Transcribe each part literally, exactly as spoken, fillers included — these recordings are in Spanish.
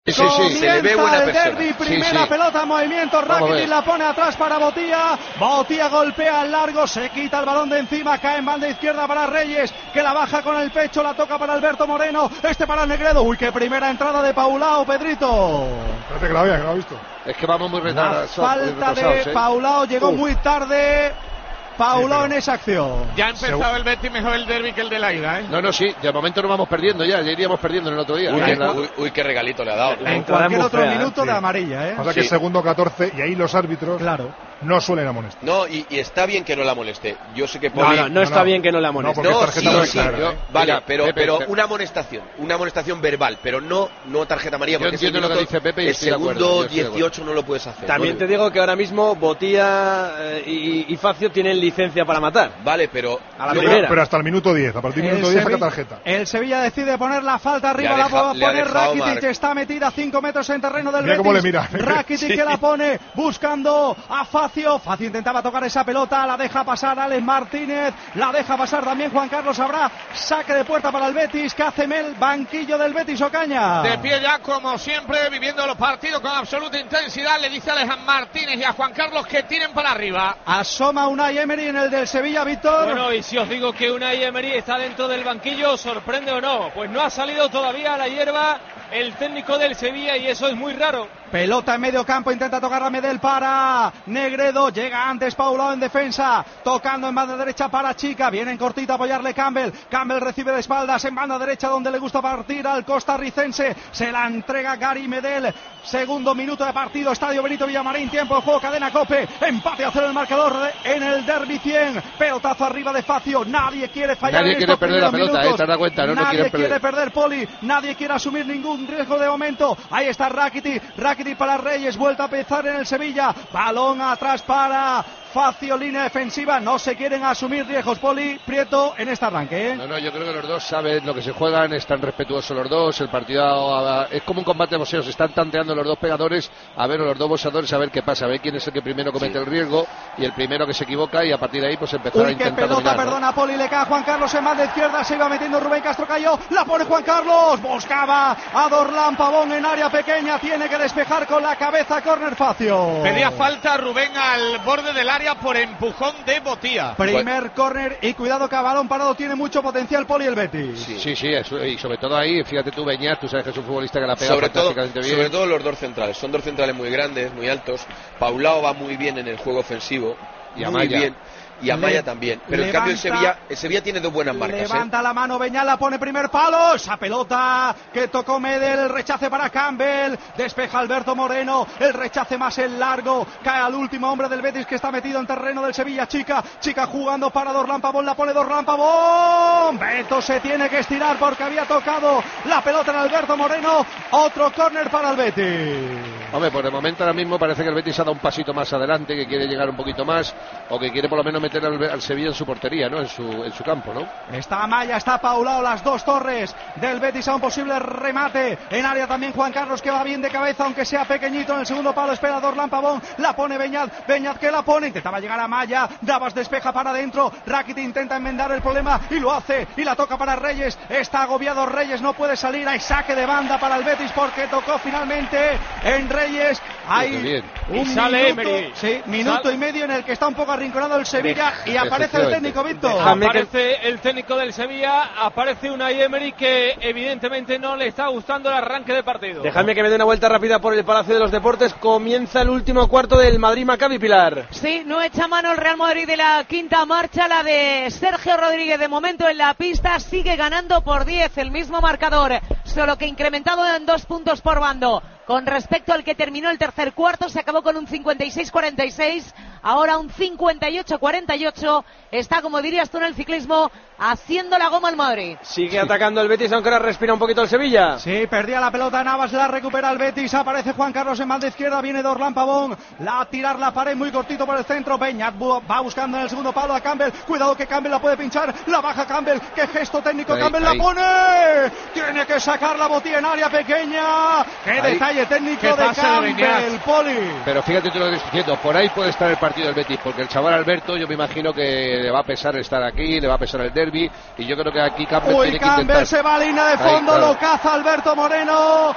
Sí, sí, sí, se le ve buena el persona. derbi, primera sí, sí. pelota en movimiento, Rakitic la pone atrás para Botía, Botía golpea al largo, se quita el balón de encima, cae en banda izquierda para Reyes, que la baja con el pecho, la toca para Alberto Moreno, este para Negredo, uy, qué primera entrada de Paulao, Pedrito. Parece que la había, que la ha visto. Es que vamos muy retardados. La falta de ¿eh? Paulao llegó uh. muy tarde. Paulao en esa acción. Ya ha empezado el Betis mejor el derbi que el de la ida, ¿eh? No, no, sí, de momento no vamos perdiendo ya, ya iríamos perdiendo en el otro día. Uy, ¿eh? qué, uy, uy, qué regalito le ha dado. En cualquier otro fea, minuto sí. de amarilla, ¿eh? Pasa sí. que segundo catorce y ahí los árbitros claro. no suelen amonestar. No, y, y está bien que no la moleste. Yo sé que Poli... No, no, no está no, bien que no la amoneste. No, no sí, muy sí, clara, yo, ¿eh? vale, Mira, pero, Pepe, pero Pepe. una amonestación, una amonestación verbal, pero no, no tarjeta amarilla. Yo porque entiendo el, lo que dice Pepe y el estoy de acuerdo, segundo yo estoy de acuerdo. dieciocho no lo puedes hacer. También te digo que ahora mismo Botía eh, y, y Facio tienen licencia para matar. Vale, pero... A la yo, primera. Pero hasta el minuto diez, a partir del minuto diez saca tarjeta. El Sevilla decide poner la falta arriba, deja, la va a poner Rakitic, Marc. está metida a cinco metros en terreno del Mira Betis. cómo le mira. Rakitic sí. que la pone buscando a Facio. Facio intentaba tocar esa pelota, la deja pasar Alex Martínez, la deja pasar también Juan Carlos. Habrá saque de puerta para el Betis. ¿Qué hace Mel? Banquillo del Betis, Ocaña. De pie ya, como siempre, viviendo los partidos con absoluta intensidad. Le dice a Alex Martínez y a Juan Carlos que tiren para arriba. Asoma Unai Emery en el del Sevilla, Víctor. Bueno, y si os digo que Unai Emery está dentro del banquillo, ¿sorprende o no? Pues no ha salido todavía a la hierba el técnico del Sevilla y eso es muy raro. Pelota en medio campo, intenta tocar a Medel para Negredo, llega antes Paulao en defensa, tocando en banda derecha para Chica, viene en cortita a apoyarle Campbell, Campbell recibe de espaldas en banda derecha donde le gusta partir al costarricense, se la entrega Gary Medel, segundo minuto de partido, Estadio Benito Villamarín, tiempo de juego, cadena Cope, empate a cero el marcador en el derbi cien, pelotazo arriba de Facio, nadie quiere fallar nadie en quiere estos perder la pelota, minutos. eh, te das cuenta, no, nadie no quiere perder. quiere perder Poli, nadie quiere asumir ningún riesgo de momento, ahí está Rakitic, Rakitic para Reyes, vuelta a empezar en el Sevilla, balón atrás para Facio, línea defensiva, no se quieren asumir riesgos, Poli, Prieto en este arranque, ¿eh? No, no, yo creo que los dos saben lo que se juegan, están respetuosos los dos, el partido es como un combate de boxeo, se están tanteando los dos pegadores, a ver, los dos boxeadores, a ver qué pasa, a ver quién es el que primero comete sí. el riesgo y el primero que se equivoca y a partir de ahí pues empezar Uy, a intentar qué pelota, dominar, perdona, ¿no? Poli, le cae a Juan Carlos en banda izquierda, se iba metiendo Rubén Castro, cayó, la pone Juan Carlos, buscaba a Dorlan Pavón en área pequeña, tiene que despejar con la cabeza, córner Facio. Pedía falta Rubén al borde del área por empujón de Botía. Primer córner y cuidado que a balón parado tiene mucho potencial Poli el Betis. Sí, sí, sí eso, y sobre todo ahí, fíjate tú, Beñat, tú sabes que es un futbolista que la pega sobre todo, fantásticamente bien. sobre todo los dos centrales, son dos centrales muy grandes, muy altos. Paulao va muy bien en el juego ofensivo, y muy Amaya. bien. Y Amaya Le, también, pero levanta, en cambio el Sevilla, el Sevilla tiene dos buenas marcas. Levanta ¿eh? la mano Beñat, la pone primer palo, esa pelota que tocó Medel, el rechace para Campbell, despeja Alberto Moreno, el rechace más el largo, cae al último hombre del Betis que está metido en terreno del Sevilla, Chica, Chica jugando para Dorlan Pavón, la pone Dorlan Pavón, Beto se tiene que estirar porque había tocado la pelota en Alberto Moreno, otro córner para el Betis. Hombre, por el momento ahora mismo parece que el Betis ha dado un pasito más adelante, que quiere llegar un poquito más, o que quiere por lo menos meter al, al Sevilla en su portería, ¿no? En su, en su campo, ¿no? Está Amaya, está Paulao, las dos torres del Betis a un posible remate. En área también Juan Carlos que va bien de cabeza, aunque sea pequeñito en el segundo palo, espera Dorlan Pavón, la pone Beñat, Beñat que la pone, intentaba llegar a Amaya, Navas despeja para adentro, Rakitic intenta enmendar el problema y lo hace, y la toca para Reyes, está agobiado Reyes, no puede salir, hay saque de banda para el Betis porque tocó finalmente en Reyes, hay un y sale minuto, Emery. sí, minuto Sal... y medio en el que está un poco arrinconado el Sevilla y aparece el técnico Víctor. Aparece el técnico del Sevilla, aparece Unai Emery que evidentemente no le está gustando el arranque de partido. Déjame que me dé una vuelta rápida por el Palacio de los Deportes, comienza el último cuarto del Madrid-Maccabi, Pilar. Sí, no echa mano el Real Madrid de la quinta marcha, la de Sergio Rodríguez de momento en la pista, sigue ganando por diez, el mismo marcador, solo que incrementado en dos puntos por bando. Con respecto al que terminó el tercer cuarto, se acabó con un cincuenta y seis cuarenta y seis, ahora un cincuenta y ocho cuarenta y ocho, está, como dirías tú en el ciclismo, haciendo la goma al Madrid. Sigue atacando el Betis, aunque ahora respira un poquito el Sevilla. Sí, perdía la pelota Navas, la recupera el Betis, aparece Juan Carlos en banda izquierda, viene Dorlan Pavón, la a tirar la pared muy cortito por el centro, Beñat va buscando en el segundo palo a Campbell, cuidado que Campbell la puede pinchar, la baja Campbell, qué gesto técnico, ahí, Campbell ahí. La pone, tiene que sacar la Botía en área pequeña, qué ahí. Detalle técnico de Campbell, Poli. Pero fíjate tú lo que estoy diciendo, por ahí puede estar el partido del Betis, porque el chaval Alberto, yo me imagino que le va a pesar estar aquí, le va a pesar el derbi, y yo creo que aquí Campbell Uy, tiene que Campbell intentar. se va a línea de fondo, ahí, claro. Lo caza Alberto Moreno.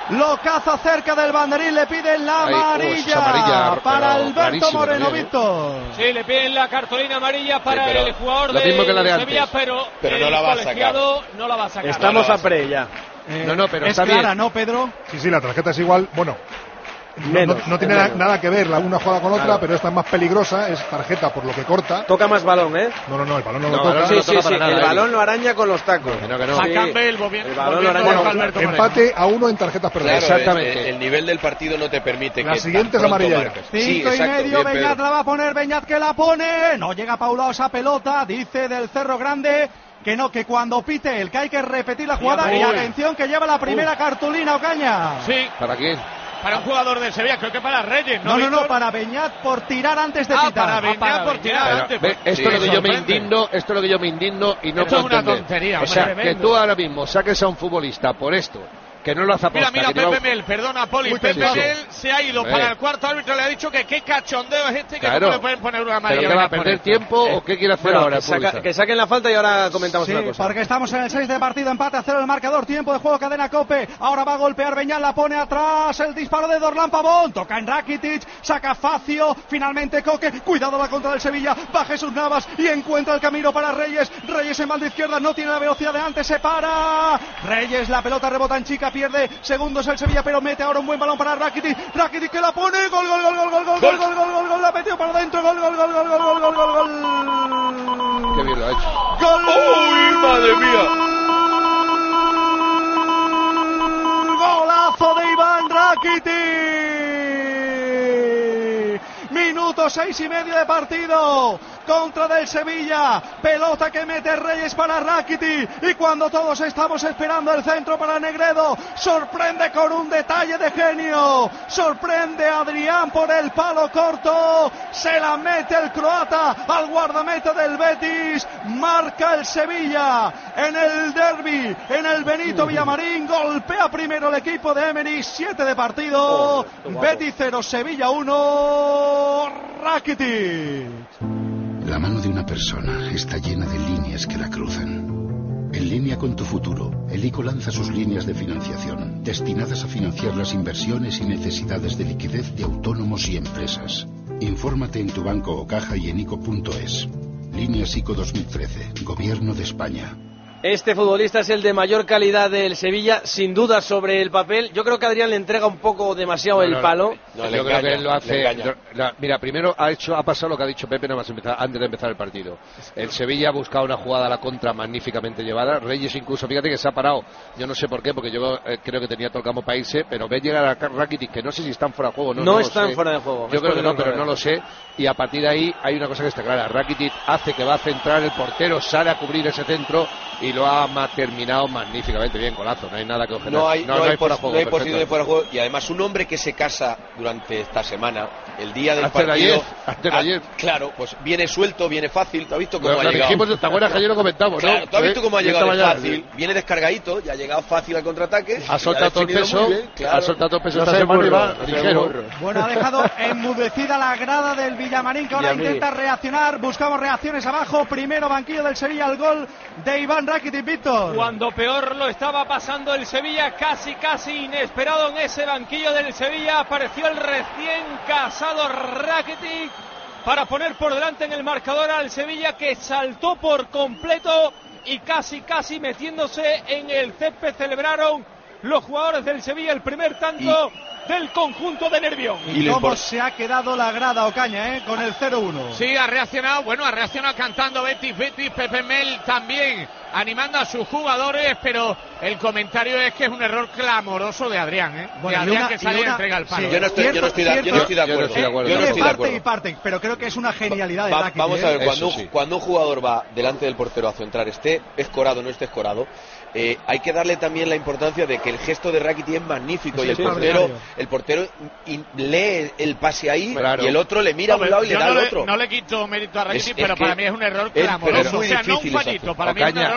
lo caza cerca del banderín, le piden la Ay, oh, amarilla, es amarilla para pero Alberto Moreno, también, ¿eh? Víctor. Sí, le piden la cartulina amarilla para Sí, pero el jugador lo de mismo que la de Sevilla, antes. pero, Pero el no la va a colegiado no la va a sacar. Estamos no, no, a pre ya. Eh, No, no, pero es está clara, bien. ¿no, Pedro? Sí, sí, la tarjeta es igual. Bueno, no, Menos, no- no tiene menos. nada que ver la una jugada con otra, Claro. pero esta es más peligrosa. Es tarjeta por lo que corta. Toca más balón, ¿eh? No, no, no, el balón no, No, lo balón toca. no Sí, lo sí, toca sí. para nada, El Eddie. balón lo araña con los tacos. Que no, que no. A Sí. Campbell, volviendo, El balón volviendo lo con araña. Alberto Moreno. Empate a uno en tarjetas perdidas. Claro, Exactamente. el, el nivel del partido no te permite La que siguiente tan es pronto amarilla ya. marques. Cinco Sí, y exacto, medio, bien, Beñat Pedro. la va a poner, Beñat que la pone. No llega Paulao esa pelota, dice del Cerro Grande que no, que cuando pite el que hay que repetir la jugada. Uy. Y atención que lleva la primera cartulina, Ocaña. Sí, ¿Para quién? para un jugador del Sevilla, creo que para Reyes, ¿no? No, no, no, Víctor? para Beñat por tirar antes de Ah, pitar. para Beñat para por tirar Pero, antes. ve, pues, esto sí, es lo que yo me sorprende. indigno, esto es lo que yo me indigno y no Esto puedo es una entender. tontería, O hombre, sea, tremendo. que tú ahora mismo saques a un futbolista por esto, que no lo hace Mira, aposta, mira, que no- Pepe Mel, perdona, Poli. Muy Pepe tenso. Mel se ha ido Hombre. para el cuarto árbitro, le ha dicho que qué cachondeo es este, que Claro. cómo le pueden poner una ¿Pero amarilla. que va a Beñat por perder esto. tiempo o qué quiere hacer Bueno, ahora? que, el saca- futbolista? que saquen la falta y ahora comentamos Sí, una cosa. porque estamos en el seis de partido, empate a cero el marcador, tiempo de juego, cadena Cope. Ahora va a golpear Beñat, la pone atrás, el disparo de Dorlan Pavón, toca en Rakitic, saca Facio, finalmente Coque, cuidado la contra del Sevilla, va Jesús Navas y encuentra el camino para Reyes. Reyes en banda izquierda, no tiene la velocidad de antes, se para. Reyes, la pelota rebota en chica, pierde segundos el Sevilla, pero mete ahora un buen balón para Rakitic. Rakitic que la pone, gol, gol, gol, gol, gol, gol, gol, gol, gol, gol, gol, la metió para adentro, gol, gol, gol, gol, gol, gol, gol, gol, gol. Qué bien lo ha hecho. ¡Gol! ¡Uy, madre mía! ¡Golazo de Iván Rakitic! Minuto seis y medio de partido. Contra del Sevilla. Pelota que mete Reyes para Rakitic. Y cuando todos estamos esperando el centro para Negredo, sorprende con un detalle de genio. Sorprende a Adrián por el palo corto. Se la mete el croata al guardameta del Betis. Marca el Sevilla en el derbi, en el Benito Villamarín. Golpea primero el equipo de Emery. siete de partido. Oh, qué guapo. Betis cero, Sevilla uno. Rakitic. La mano de una persona está llena de líneas que la cruzan. En línea con tu futuro, el ICO lanza sus líneas de financiación, destinadas a financiar las inversiones y necesidades de liquidez de autónomos y empresas. Infórmate en tu banco o caja y en ico punto es. Líneas ICO dos mil trece, Gobierno de España. Este futbolista es el de mayor calidad del Sevilla, sin duda sobre el papel. Yo creo que Adrián le entrega un poco demasiado No, el no, palo. No, Yo le creo engaña, que él lo le hace. engaña. la- mira, primero ha hecho, ha pasado lo que ha dicho Pepe nada más empezar, antes de empezar el partido. El Sevilla ha buscado una jugada a la contra magníficamente llevada. Reyes incluso, fíjate que se ha parado. Yo no sé por qué, porque yo eh, creo que tenía todo el campo para irse, pero ve llegar a Rakitic, que no sé si están fuera de juego. No, No no lo están sé. fuera de juego. Yo Es creo que por no, el pero correr. no lo sé. Y a partir de ahí hay una cosa que está clara. Rakitic hace que va a centrar el portero, sale a cubrir ese centro y lo ha ma- terminado magníficamente bien, golazo. No hay nada que objetar. No hay, no, hay, fuera pos- de juego, no hay perfecto. posibilidad de fuera de juego. Y además, un hombre que se casa durante esta semana, el día del Antes de partido. ayer, antes de ah, ayer. Claro, pues viene suelto, viene fácil. ¿Tú has visto cómo Lo, ha lo llegado? dijimos, ¿te acuerdas que ayer lo comentamos, no? Claro, ¿tú has visto cómo ha ¿Eh? llegado Esta de mañana, fácil? Viene descargadito, ya ha llegado fácil al contraataque. Ha soltado todo el peso, Muy bien, claro. ha soltado todo el peso No esta soy semana y burro, va no soy ligero. burro. Bueno, ha dejado enmudecida la grada del Villamarín, que ahora Y a mí. intenta reaccionar. Buscamos reacciones abajo. Primero banquillo del Sevilla, el gol de Iván Rakitic, Víctor. Cuando peor lo estaba pasando el Sevilla, casi casi inesperado en ese banquillo del Sevilla, apareció el recién casado Rakitic para poner por delante en el marcador al Sevilla, que saltó por completo y casi casi metiéndose en el césped. Celebraron los jugadores del Sevilla el primer tanto del conjunto de Nervión. Y, Y lo cómo import- se ha quedado la grada, Ocaña, ¿eh? Con el cero uno. Sí, ha reaccionado, bueno, ha reaccionado cantando Betis, Betis, Pepe Mel también animando a sus jugadores, pero el comentario es que es un error clamoroso de Adrián, ¿eh? Bueno, de y Adrián una- que y sale y una- entrega el palo. sí. Yo no estoy, yo no estoy, de- yo no estoy de Yo no acuerdo. estoy de acuerdo Yo no Tiene estoy de parte y acuerdo. parte, pero creo que es una genialidad de Va- Rakitic, vamos a ver, ¿eh? cuando, Eso un- sí. cuando un jugador va delante del portero a centrar, esté escorado o no esté escorado, eh, hay que darle también la importancia de que el gesto de Rakitic es magnífico Es y el portero, extraordinario. el portero in- lee el pase ahí Claro. y el otro le mira a un Hombre, lado y le yo da no al le, otro. no le quito mérito a Rakitic, Es- es pero que para mí es un error es- pero es clamoroso. muy O sea, no un difícil eso fallito, hacer. para mí es un Ocaña, error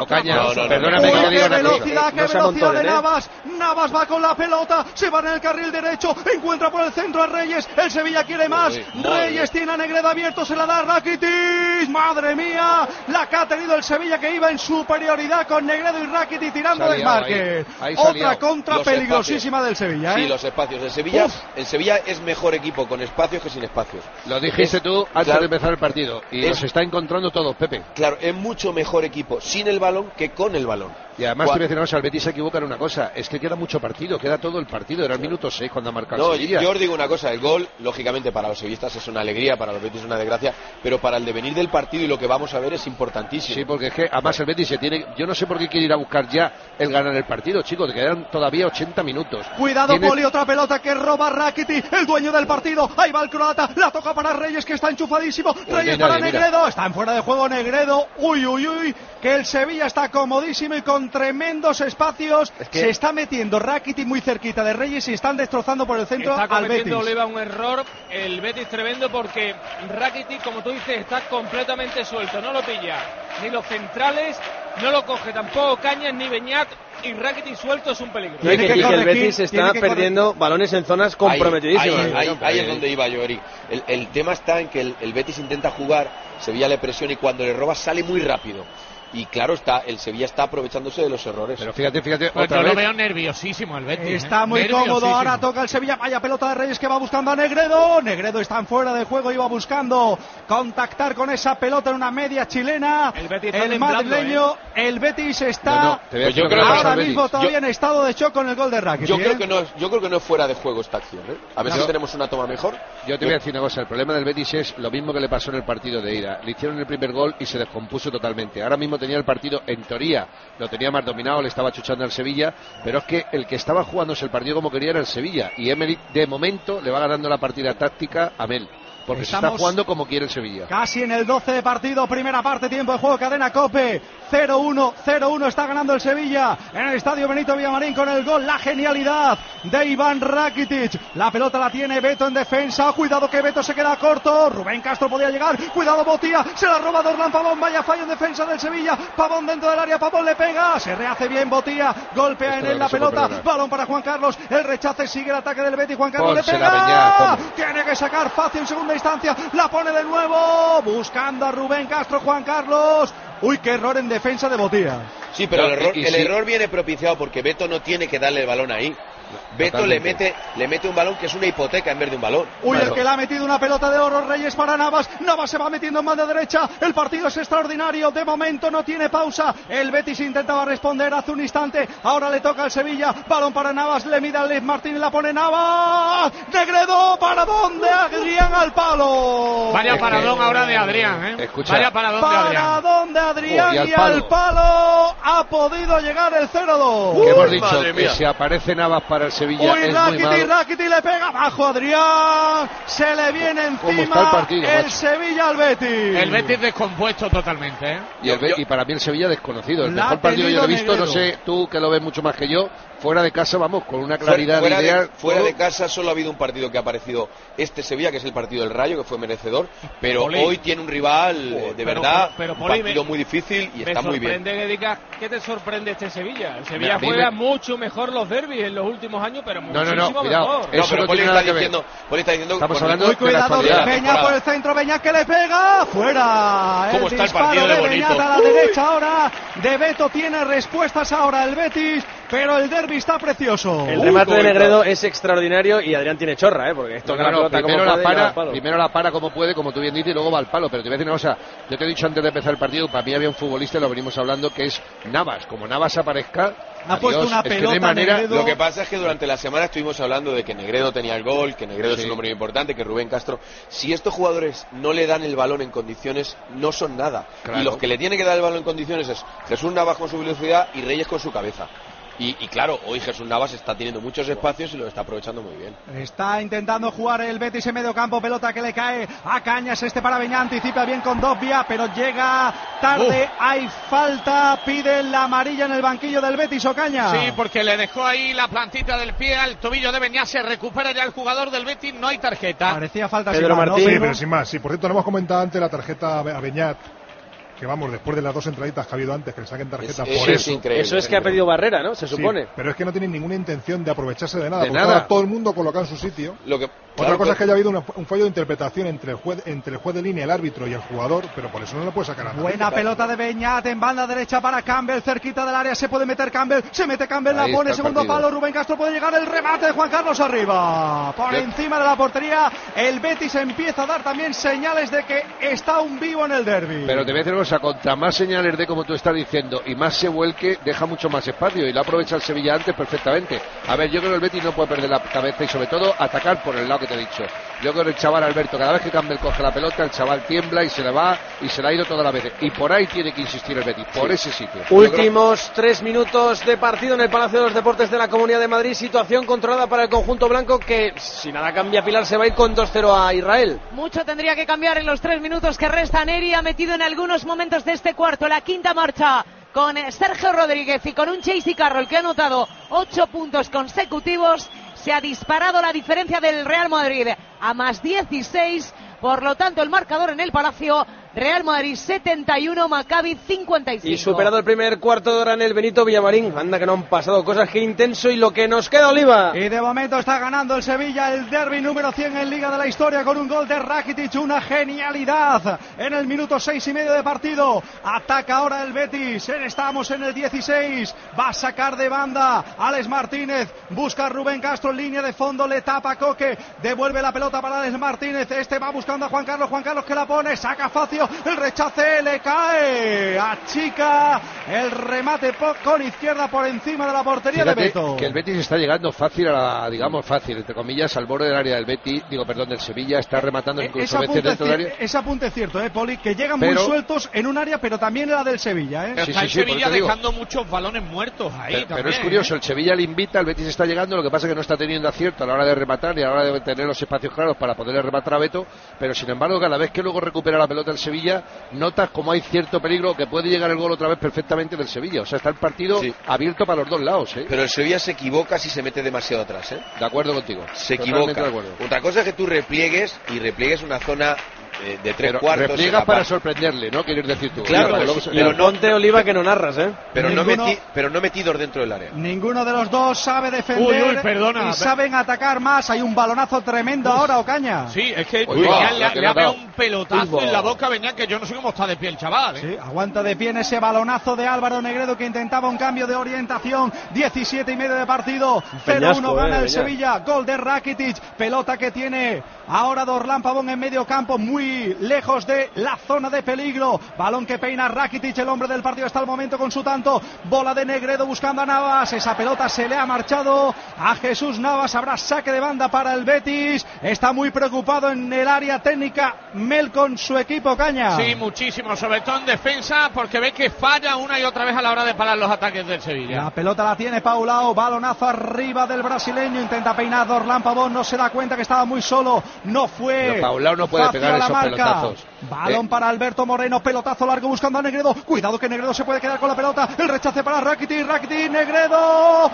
Caña, No, no, no, perdóname Uy, que te qué diga una velocidad, cosa. qué No se velocidad amontonen, de ¿eh? Navas. Navas va con la pelota, se va en el carril derecho, encuentra por el centro a Reyes. El Sevilla quiere más. Uy, madre. Reyes tiene a Negredo abierto, se la da Rakitic. Madre mía, la que ha tenido el Sevilla, que iba en superioridad con Negredo y Rakitic tirando Se ha del liado marque. ahí, ahí se ha Otra liado. contra Los peligrosísima del Sevilla, ¿eh? Sí, los espacios. El Sevilla, Uf. el Sevilla es mejor equipo con espacios que sin espacios. Lo dijiste Es- tú antes claro, de empezar el partido. Y es- los está encontrando todos, Pepe. Claro, es mucho mejor equipo sin el balón que con el balón. Y además Gua- te voy a decir una cosa, el Betis se equivoca en una cosa, es que queda mucho partido, queda todo el partido, era el minuto seis cuando ha marcado No, el Sevilla. yo os digo una cosa, el gol, lógicamente para los sevillistas es una alegría, para los Betis es una desgracia, pero para el devenir del partido y lo que vamos a ver es importantísimo. Sí, porque es que además el Betis se tiene, yo no sé por qué quiere ir a buscar ya el ganar el partido, chicos, quedan todavía ochenta minutos. Cuidado, Tiene- Poli, otra pelota que roba Rakitic, el dueño del partido. Ahí va el croata, la toca para Reyes, que está enchufadísimo. Reyes mira, para mira. Negredo, está en fuera de juego Negredo. Uy, uy, uy, que el Sevilla está comodísimo y con tremendos espacios. que- Se está metiendo Rakitic muy cerquita de Reyes y están destrozando por el centro Está al Betis. cometiendo Oliva un error, el Betis tremendo, porque Rakitic, como tú dices, está completamente suelto, no lo pilla ni los centrales, no lo coge tampoco Cañas ni Beñat, y Rakitic suelto es un peligro. No, y Tiene que, que y que el corregir, Betis está tiene que perdiendo balones en zonas Ahí- comprometidísimas. Ahí, ahí- ahí Eh, es donde iba yo, Eric. El, el tema está en que el, el Betis intenta jugar, Sevilla le presiona y cuando le roba sale muy rápido. Y claro está, el Sevilla está aprovechándose de los errores. Pero fíjate, fíjate, Pues otra yo vez. lo veo nerviosísimo el Betis. Está ¿eh? muy Nerviosísimo. cómodo, ahora toca el Sevilla, vaya pelota de Reyes que va buscando a Negredo. Negredo está en fuera de juego, iba buscando contactar con esa pelota en una media chilena. El Betis está El temblando, madrileño, el Betis está No, no, te voy a Pues decir yo lo que creo le que pasa ahora al Betis. mismo todavía Yo- en estado de shock con el gol de Rakitic. yo ¿eh? creo que no es, yo creo que no es fuera de juego esta acción, ¿eh? A ver Yo- si tenemos una toma mejor. Yo te voy a decir una cosa, el problema del Betis es lo mismo que le pasó en el partido de ida. Le hicieron el primer gol y se descompuso totalmente. Ahora mismo tenía el partido, en teoría, lo tenía más dominado, le estaba chuchando al Sevilla, pero es que el que estaba jugándose el partido como quería era el Sevilla. Y Emery, de momento, le va ganando la partida táctica a Mel. Porque se está Estamos jugando como quiere el Sevilla. Casi en el doce de partido, primera parte, tiempo de juego, cadena Cope, cero uno, cero uno está ganando el Sevilla en el estadio Benito Villamarín con el gol, la genialidad de Iván Rakitic. La pelota la tiene Beto en defensa, cuidado que Beto se queda corto, Rubén Castro podía llegar, cuidado Botía, se la roba Dorlan Pavón, vaya fallo en defensa del Sevilla, Pavón dentro del área, Pavón le pega, se rehace bien Botía, golpea Esto en es él lo la que se puede pelota, perder. balón para Juan Carlos, el rechace, sigue el ataque del Betis, Juan Carlos Pónsela, le pega, Beñat, toma. tiene que sacar fácil en segunda instancia, la pone de nuevo, buscando a Rubén Castro, Juan Carlos. Uy, qué error en defensa de Botía. Sí, pero No, el, error, y- y el sí. error viene propiciado porque Beto no tiene que darle el balón ahí. Beto le Totalmente. mete, le mete un balón que es una hipoteca en vez de un balón. Uy, Claro. el que le ha metido una pelota de oro, Reyes para Navas. Navas se va metiendo en mano derecha. El partido es extraordinario. De momento no tiene pausa. El Betis intentaba responder hace un instante. Ahora le toca al Sevilla. Balón para Navas. Le mira Leif Martín. La pone Navas. Negredo. ¿Para dónde? Adrián al palo. Vaya Es paradón que- ahora de Adrián, ¿eh? Escucha. Vaya paradón de Para Adrián. dónde Adrián Oh, y al y al palo. palo ha podido llegar el cero dos. Que hemos Uy, dicho madre que mía. si aparece Navas para el Sevilla Uy, es muy Rakitic, malo. Rakitic le pega abajo Adrián. Se le viene ¿Cómo encima está el partido, el macho? Sevilla al Betis. El Betis descompuesto totalmente, ¿eh? Y, el Be- y para mí el Sevilla desconocido. El La mejor ha partido que yo he tenido visto, no Negredo. sé, tú que lo ves mucho más que yo, fuera de casa, vamos, con una Fuera, claridad fuera de de, idea. fuera todo. de casa solo ha habido un partido que ha aparecido este Sevilla, que es el partido del Rayo, que fue merecedor, pero Poli. hoy tiene un rival eh, de Pero- verdad, pero, un Poli, partido me- muy difícil y Me está muy bien. sorprende que digas, ¿qué te sorprende este Sevilla? El Sevilla A mí juega me- mucho mejor los derbis en los últimos años, pero No, no, muchísimo no, cuidado. mejor. No, Eso pero no Poli tiene está nada que ver. diciendo, Poli está diciendo Estamos con- hablando Muy de la cuidado, actualidad. Peña por el centro, Beñat que le pega, fuera. ¿Cómo el está el disparo partido de de bonito? Beñat a la derecha ahora, de Beto tiene respuestas ahora el Betis, pero el derbi está precioso. El Uy, remate cómo de está. Negredo es extraordinario y Adrián tiene chorra, ¿eh? Porque esto No, no, no, pelota primero, como la puede y le da para, al palo. primero la para como puede, como tú bien dices, y luego va al palo. Pero te voy a decir una cosa, yo te he dicho antes de empezar el partido, para mí había un futbolista, lo venimos hablando, que es Navas. Como Navas aparezca, Ha puesto una es que no hay pelota, manera. Negredo. Lo que pasa es que durante la semana estuvimos hablando de que Negredo tenía el gol, que Negredo es Sí. un hombre muy importante, que Rubén Castro. Si estos jugadores no le dan el balón en condiciones, no son nada. Claro. Y los que le tienen que dar el balón en condiciones es Jesús Navas con su velocidad y Reyes con su cabeza. Y, y claro, hoy Jesús Navas está teniendo muchos espacios y lo está aprovechando muy bien. Está intentando jugar el Betis en medio campo, pelota que le cae a Cañas, este para Beñat, anticipa bien con Dobbia, pero llega tarde, hay falta, pide la amarilla en el banquillo del Betis o Cañas. Sí, porque le dejó ahí la plantita del pie al tobillo de Beñat, se recupera ya el jugador del Betis, no hay tarjeta. Parecía falta Pedro sin más, ¿no, Martín. Sí, Pedro? pero sin más. Sí, por cierto, no hemos comentado antes la tarjeta a Be- a Beñat. que vamos, después de las dos entraditas que ha habido antes, que le saquen tarjeta es, por es eso. Increíble, eso es que ha perdido Barrera, ¿no? Se supone. Sí, pero es que no tienen ninguna intención de aprovecharse de nada, de porque nada. estaba todo el mundo colocado en su sitio. Lo que, Otra claro, cosa pues, es que haya habido una, un fallo de interpretación entre el juez entre el juez de línea, el árbitro y el jugador, pero por eso no le puede sacar a nadie. Buena pelota de Beñat en banda derecha para Campbell, cerquita del área, se puede meter Campbell, se mete Campbell, Ahí la pone, está el segundo partido. palo, Rubén Castro puede llegar, el remate de Juan Carlos arriba, por Yo- encima de la portería, el Betis empieza a dar también señales de que está aún vivo en el derbi. Pero te voy a decir una cosa, contra más señales de como tú estás diciendo y más se vuelque, deja mucho más espacio y lo aprovecha el Sevilla antes perfectamente. A ver, yo creo que el Betis no puede perder la cabeza y sobre todo atacar por el lado que te he dicho. Yo creo que el chaval Alberto, cada vez que Campbell coge la pelota, el chaval tiembla y se le va y se le ha ido todas las veces. Y por ahí tiene que insistir el Betis, por Sí. ese sitio. Últimos tres minutos de partido en el Palacio de los Deportes de la Comunidad de Madrid. Situación controlada para el conjunto blanco que, si nada cambia, Pilar se va a ir con dos cero a Israel. Mucho tendría que cambiar en los tres minutos que restan. Eri ha metido en algunos momentos de este cuarto la quinta marcha con Sergio Rodríguez y con un Chasey Carroll que ha anotado ocho puntos consecutivos. Se ha disparado la diferencia del Real Madrid a más dieciséis. Por lo tanto, el marcador en el Palacio, Real Madrid setenta y uno, Maccabi cincuenta y cinco. Y superado el primer cuarto de hora en el Benito Villamarín. Anda que no han pasado cosas, qué intenso. Y lo que nos queda, Oliva. Y de momento está ganando el Sevilla el derbi número cien en Liga de la Historia con un gol de Rakitic, una genialidad en el minuto seis y medio de partido. Ataca ahora el Betis, estamos en el dieciséis, va a sacar de banda Alex Martínez, busca a Rubén Castro en línea de fondo, le tapa Coque, devuelve la pelota para Alex Martínez, este va buscando a Juan Carlos, Juan Carlos que la pone, saca Facio, el rechace le cae, achica el remate con izquierda por encima de la portería. Fíjate de Beto. que el Betis está llegando fácil a la, digamos fácil, entre comillas, al borde del área del Betis, digo, perdón, del Sevilla, está rematando incluso a veces dentro del área. Ese apunte es cierto, ¿eh, Poli? Que llegan Pero- muy sueltos en un área, pero también en la del Sevilla, ¿eh? Pero Sí, está sí, el sí, por Sevilla eso digo. dejando muchos balones muertos ahí Pero, también, pero es curioso, ¿eh? el Sevilla le invita, el Betis está llegando, lo que pasa es que no está teniendo acierto a la hora de rematar y a la hora de tener los espacios claros para poder rematar a Beto, pero sin embargo cada vez que luego recupera la pelota el Sevilla, notas como hay cierto peligro que puede llegar el gol otra vez perfectamente del Sevilla, o sea, está el partido Sí. abierto para los dos lados, ¿eh? pero el Sevilla se equivoca si se mete demasiado atrás, ¿eh? De acuerdo contigo. Se Totalmente equivoca. de acuerdo. Otra cosa es que tú repliegues y repliegues una zona eh, de tres Pero cuartos. repliegas en la para parte- sorprenderle, ¿no? Quieres decir tú. Claro, Porque pero luego sí, se- pero Pero no- ponte, Oliva, que no narras, ¿eh? pero, no Ninguno- meti- pero no metidos dentro del área. Ninguno de los dos sabe defender Uy, uy, perdona. y saben atacar más. Hay un balonazo tremendo ahora, Ocaña. Sí, es que Uy, Beñat va, le, la que le le ha ha pegado dado. un pelotazo Uy, va. en la boca a Beñat, que yo no sé cómo está de pie el chaval, ¿eh? Sí, aguanta de pie en ese balonazo de Álvaro Negredo que intentaba un cambio de orientación. diecisiete y medio de partido. cero uno peñasco, gana eh, el Beñat. Sevilla. Gol de Rakitic. Pelota que tiene ahora Dorlan Pavón en medio campo, muy lejos de la zona de peligro. Balón que peina Rakitic, el hombre del partido hasta el momento con su tanto. Bola de Negredo buscando a Navas. Esa pelota se le ha marchado a Jesús Navas. Habrá saque de banda para el Betis. Está muy preocupado en el área técnica Mel con su equipo, Caña. Sí, muchísimo, sobre todo en defensa, porque ve que falla una y otra vez a la hora de parar los ataques del Sevilla. La pelota la tiene Paulao, balonazo arriba del brasileño, intenta peinar Dorlan Pavón, no se da cuenta que estaba muy solo, no fue. Pero Paulao no puede fácil pegar a la esos marca. pelotazos. Balón Eh. para Alberto Moreno, pelotazo largo buscando a Negredo, cuidado que Negredo se puede quedar con la pelota, el rechace para Rakitic, Rakitic, Negredo,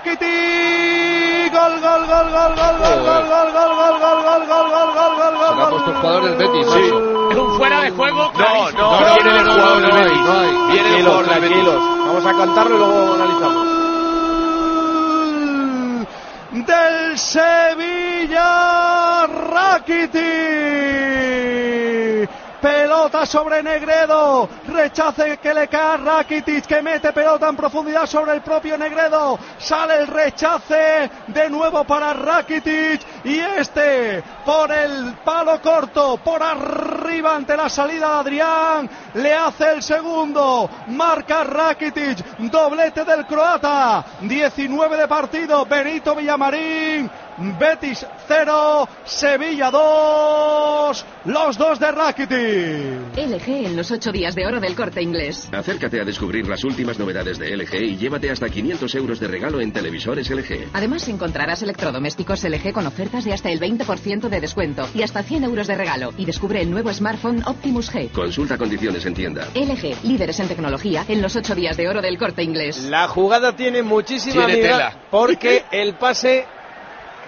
Rakitic, gol, gol, gol, gol, gol, gol, gol, gol, gol, gol, gol, gol, gol, gol, gol, gol, Se le ha puesto el jugador del Betis, macho. Es un fuera de juego. No, clarísimo. no, no, viene no, el no, jugador no, del no hay, Betis. no hay. Viene el Tranquilos, jugador del Betis. tranquilos. Vamos a cantarlo y luego analizamos. Del Sevilla, Rakitic. Pelota sobre Negredo, rechace que le cae a Rakitic, que mete pelota en profundidad sobre el propio Negredo, sale el rechace de nuevo para Rakitic y este por el palo corto, por arriba ante la salida de Adrián, le hace el segundo, marca Rakitic, doblete del croata, diecinueve de partido, Benito Villamarín, Betis cero, Sevilla dos, los dos de Rakitic. L G en los ocho días de oro del Corte Inglés. Acércate a descubrir las últimas novedades de L G y llévate hasta quinientos euros de regalo en televisores L G. Además encontrarás electrodomésticos L G con ofertas de hasta el veinte por ciento de descuento y hasta cien euros de regalo. Y descubre el nuevo smartphone Optimus G. Consulta condiciones en tienda. L G, líderes en tecnología en los ocho días de oro del Corte Inglés. La jugada tiene muchísima Tiene amiga tela. porque el pase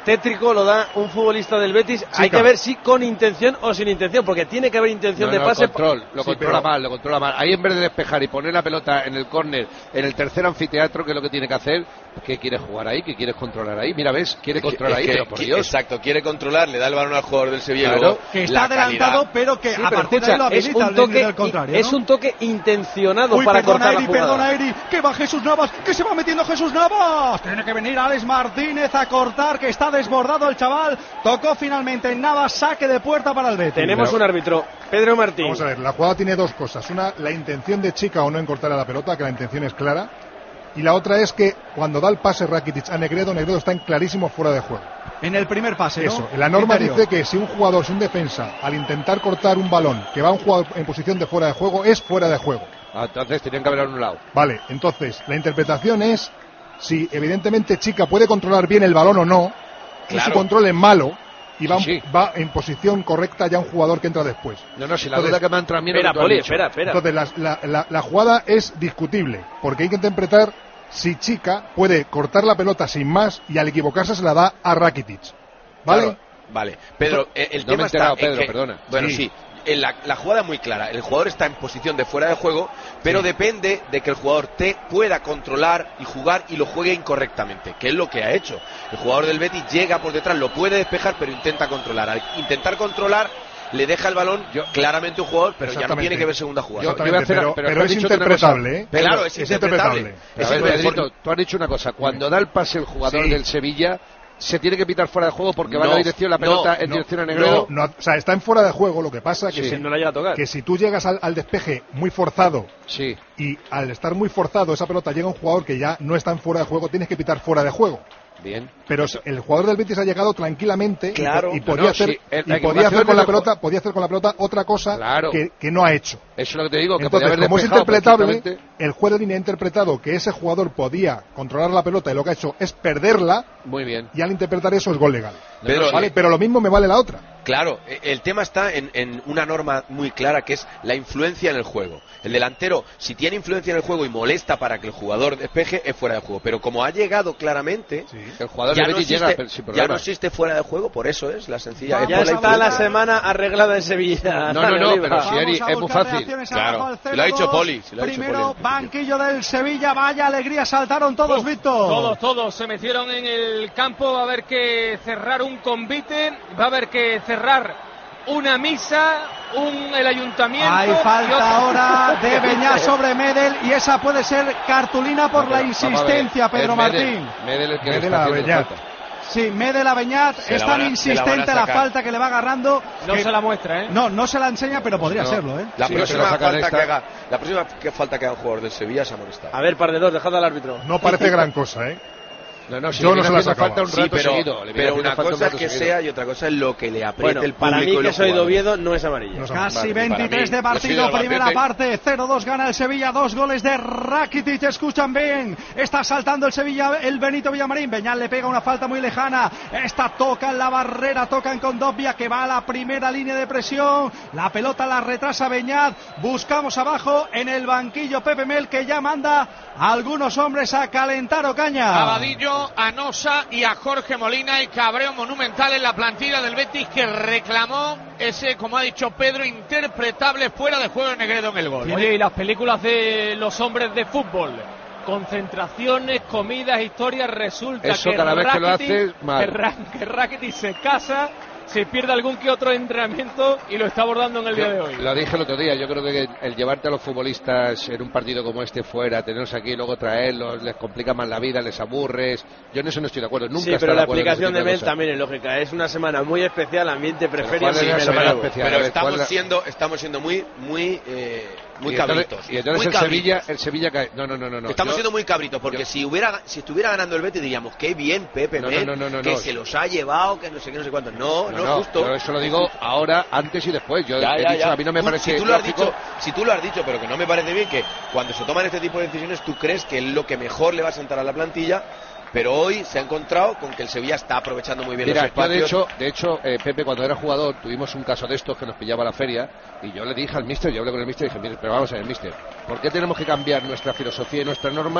tétrico lo da un futbolista del Betis. Chica. Hay que ver si con intención o sin intención, porque tiene que haber intención No, de no, pase. control, lo Sí, controla pero- mal, lo controla mal. Ahí en vez de despejar y poner la pelota en el córner, en el tercer anfiteatro, que es lo que tiene que hacer, ¿qué quieres jugar ahí? ¿Qué quieres controlar ahí? Mira, ves, quiere controlar Es ahí, que- pero por que- Dios. Exacto, quiere controlar, le da el balón al jugador del Sevilla. Claro. luego Que está la adelantado, calidad. pero que Sí, a pero partir de ahí escucha, lo es habilita un al toque, líder del contrario, es ¿no? un toque intencionado Uy, para perdona cortar la Eri, jugada. perdona Eri, que va Jesús Navas, que se va metiendo Jesús Navas. Tiene que venir Alex Martínez a cortar, que está desbordado el chaval. Tocó finalmente en Navas, saque de puerta para el Betis. Tenemos un árbitro, Pedro Martín. Vamos a ver, la jugada tiene dos cosas. Una, la intención de Chica o no en cortar a la pelota, que la intención es clara. Y la otra es que cuando da el pase Rakitic a Negredo, Negredo está en clarísimo fuera de juego. En el primer pase, ¿no? Eso, la norma Interior. dice que si un jugador, si un defensa, al intentar cortar un balón que va a un jugador en posición de fuera de juego, es fuera de juego. Ah, entonces tenían que haber anulado. Vale, entonces, la interpretación es si evidentemente Chica puede controlar bien el balón o no, y Claro. su control es malo, y va, Sí, sí. va en posición correcta ya un jugador que entra después. No, no, si la Entonces- duda que me entra a mí es lo Espera, que tú has Poli, dicho. espera, espera. Entonces, la, la- la- la jugada es discutible, porque hay que interpretar si Chica puede cortar la pelota sin más y al equivocarse se la da a Rakitic. ¿Vale? Claro, vale. Pedro, eh, el No me tema he enterado, está en Pedro, que- perdona. Bueno, Sí. sí. En la, la jugada es muy clara. El jugador está en posición de fuera de juego, pero depende de que el jugador te pueda controlar y jugar y lo juegue incorrectamente, que es lo que ha hecho. El jugador del Betis llega por detrás, lo puede despejar, pero intenta controlar. Al intentar controlar, le deja el balón claramente un jugador, pero ya no Exactamente. tiene que ver segunda jugada. Yo- yo voy a hacer- pero, pero pero has es dicho que una interpretable, cosa- ¿eh? Claro, es, es interpretable. interpretable. Pero Es a ver, interpretable. Pedrito, tú has dicho una cosa. Cuando da el pase el jugador Sí. del Sevilla, se tiene que pitar fuera de juego porque va en No, la dirección, la pelota no, en No, dirección a Negredo. no, no, o sea, está en fuera de juego, lo que pasa que, Sí. si, No la llega a tocar. que si tú llegas al, al despeje muy forzado Sí. y al estar muy forzado esa pelota llega un jugador que ya no está en fuera de juego, tienes que pitar fuera de juego. Bien. Pero el jugador del Betis ha llegado tranquilamente y po- Claro. y, podía No, no, hacer, sí, el- y la podía equivocación hacer con es la de ju- pelota, podía hacer con la pelota otra cosa Claro. que, que no ha hecho. Eso es lo que te digo, que Entonces, podía haber como es despejado interpretable, perfectamente. el juez de línea ha interpretado que ese jugador podía controlar la pelota y lo que ha hecho es perderla, Muy bien. y al interpretar eso es gol legal. Pedro, ¿Vale? eh, Pero lo mismo me vale la otra. Claro, eh, el tema está en, en una norma muy clara que es la influencia en el juego. El delantero, si tiene influencia en el juego y molesta para que el jugador despeje, es fuera de juego. Pero como ha llegado claramente, El jugador ya, del no Betis existe, llega pero sin ya problema. no existe fuera de juego, por eso es la sencilla. es Ya por la está la influencia. semana arreglada en Sevilla. No, no, no, Dale, pero Oliva. si Vamos Eri, a es muy buscar fácil. reacciones Claro. abajo al Si lo ha dicho cero dos. Poli, si lo ha dicho Primero, Poli en banquillo del Sevilla. Vaya alegría, saltaron todos, Víctor. Todos, todos se metieron en el campo. Va a haber que cerrar un convite, va a haber que cerrar una misa, un el ayuntamiento. Hay y otro- falta ahora de Beñat sobre Medel y esa puede ser cartulina por No, la pero, vamos a ver, insistencia, Pedro es Medel, Martín. Medel el que Medel le está a haciendo Beñat. falta. Sí, Medel a Beñat, Se es la tan van a- se la van a insistente la, sacar. falta que le va agarrando. No que- se la muestra, ¿eh? No, no se la enseña, pero podría No. serlo, ¿eh? La Sí, próxima pero sacan falta esta. que haga, la próxima que falta que haga un jugador del Sevilla se ha amonestado. A ver, par de dos, dejad al árbitro. No parece gran cosa, ¿eh? No, no, si Yo le no viene se la haciendo sacaba. falta un Sí, rato pero, seguido. le viene pero haciendo una falta un cosa es rato que seguido. sea y otra cosa es lo que le apriete Bueno, el público. para mí y que los soy de jugadores. Oviedo no es amarilla. No sé. Casi Vale, veintitrés para mí, de yo partido, soy del primera Albacete. parte, cero dos gana el Sevilla, dos goles de Rakitic, escuchan bien, está saltando el Sevilla, el Benito Villamarín, Beñat le pega una falta muy lejana, esta toca en la barrera, toca en Condovia que va a la primera línea de presión, la pelota la retrasa Beñat, buscamos abajo en el banquillo Pepe Mel que ya manda a algunos hombres a calentar Ocaña. A Vadillo, a Nosa y a Jorge Molina, y cabreo monumental en la plantilla del Betis que reclamó ese, como ha dicho Pedro, interpretable fuera de juego de Negredo en el gol. Oye, y las películas de los hombres de fútbol. Concentraciones, comidas, historias, resulta Eso que cada vez que lo Rakitic- haces, mal. que Ra- que Rakitic se casa, se pierde algún que otro entrenamiento y lo está abordando en el día de hoy. Lo dije el otro día, yo creo que el llevarte a los futbolistas en un partido como este fuera, tenerlos aquí y luego traerlos, les complica más la vida, les aburres. Yo en eso no estoy de acuerdo, nunca Sí, he estado pero de la acuerdo en ese explicación de tipo Mel cosas. también es lógica. Es una semana muy especial, ambiente preferia. ¿cuál es sí, la me lo semana creo. especial? Pero A ver, estamos ¿cuál es la- siendo, estamos siendo muy, muy, eh, muy y entonces, cabritos. y entonces muy el cabritos. Sevilla, el Sevilla cae. No, no, no, no. no. Estamos Yo- siendo muy cabritos porque yo- si hubiera si estuviera ganando el Betis diríamos qué bien Pepe No, Mel, no, no, no, que no. se los ha llevado, que no sé qué, no sé cuánto. No, no, No, es no, justo. yo eso lo digo ahora, antes y después. Yo Ya, he ya, dicho, ya. a mí no me Tú- parece si tú lo has lógico. dicho, si tú lo has dicho, pero que no me parece bien que cuando se toman este tipo de decisiones tú crees que es lo que mejor le va a sentar a la plantilla, pero hoy se ha encontrado con que el Sevilla está aprovechando muy bien Mira, los yo espacios. de hecho, de hecho eh, Pepe, cuando era jugador, tuvimos un caso de estos que nos pillaba la feria y yo le dije al míster, yo hablé con el míster y dije, mire, pero vamos a ver, míster, ¿por qué tenemos que cambiar nuestra filosofía y nuestra norma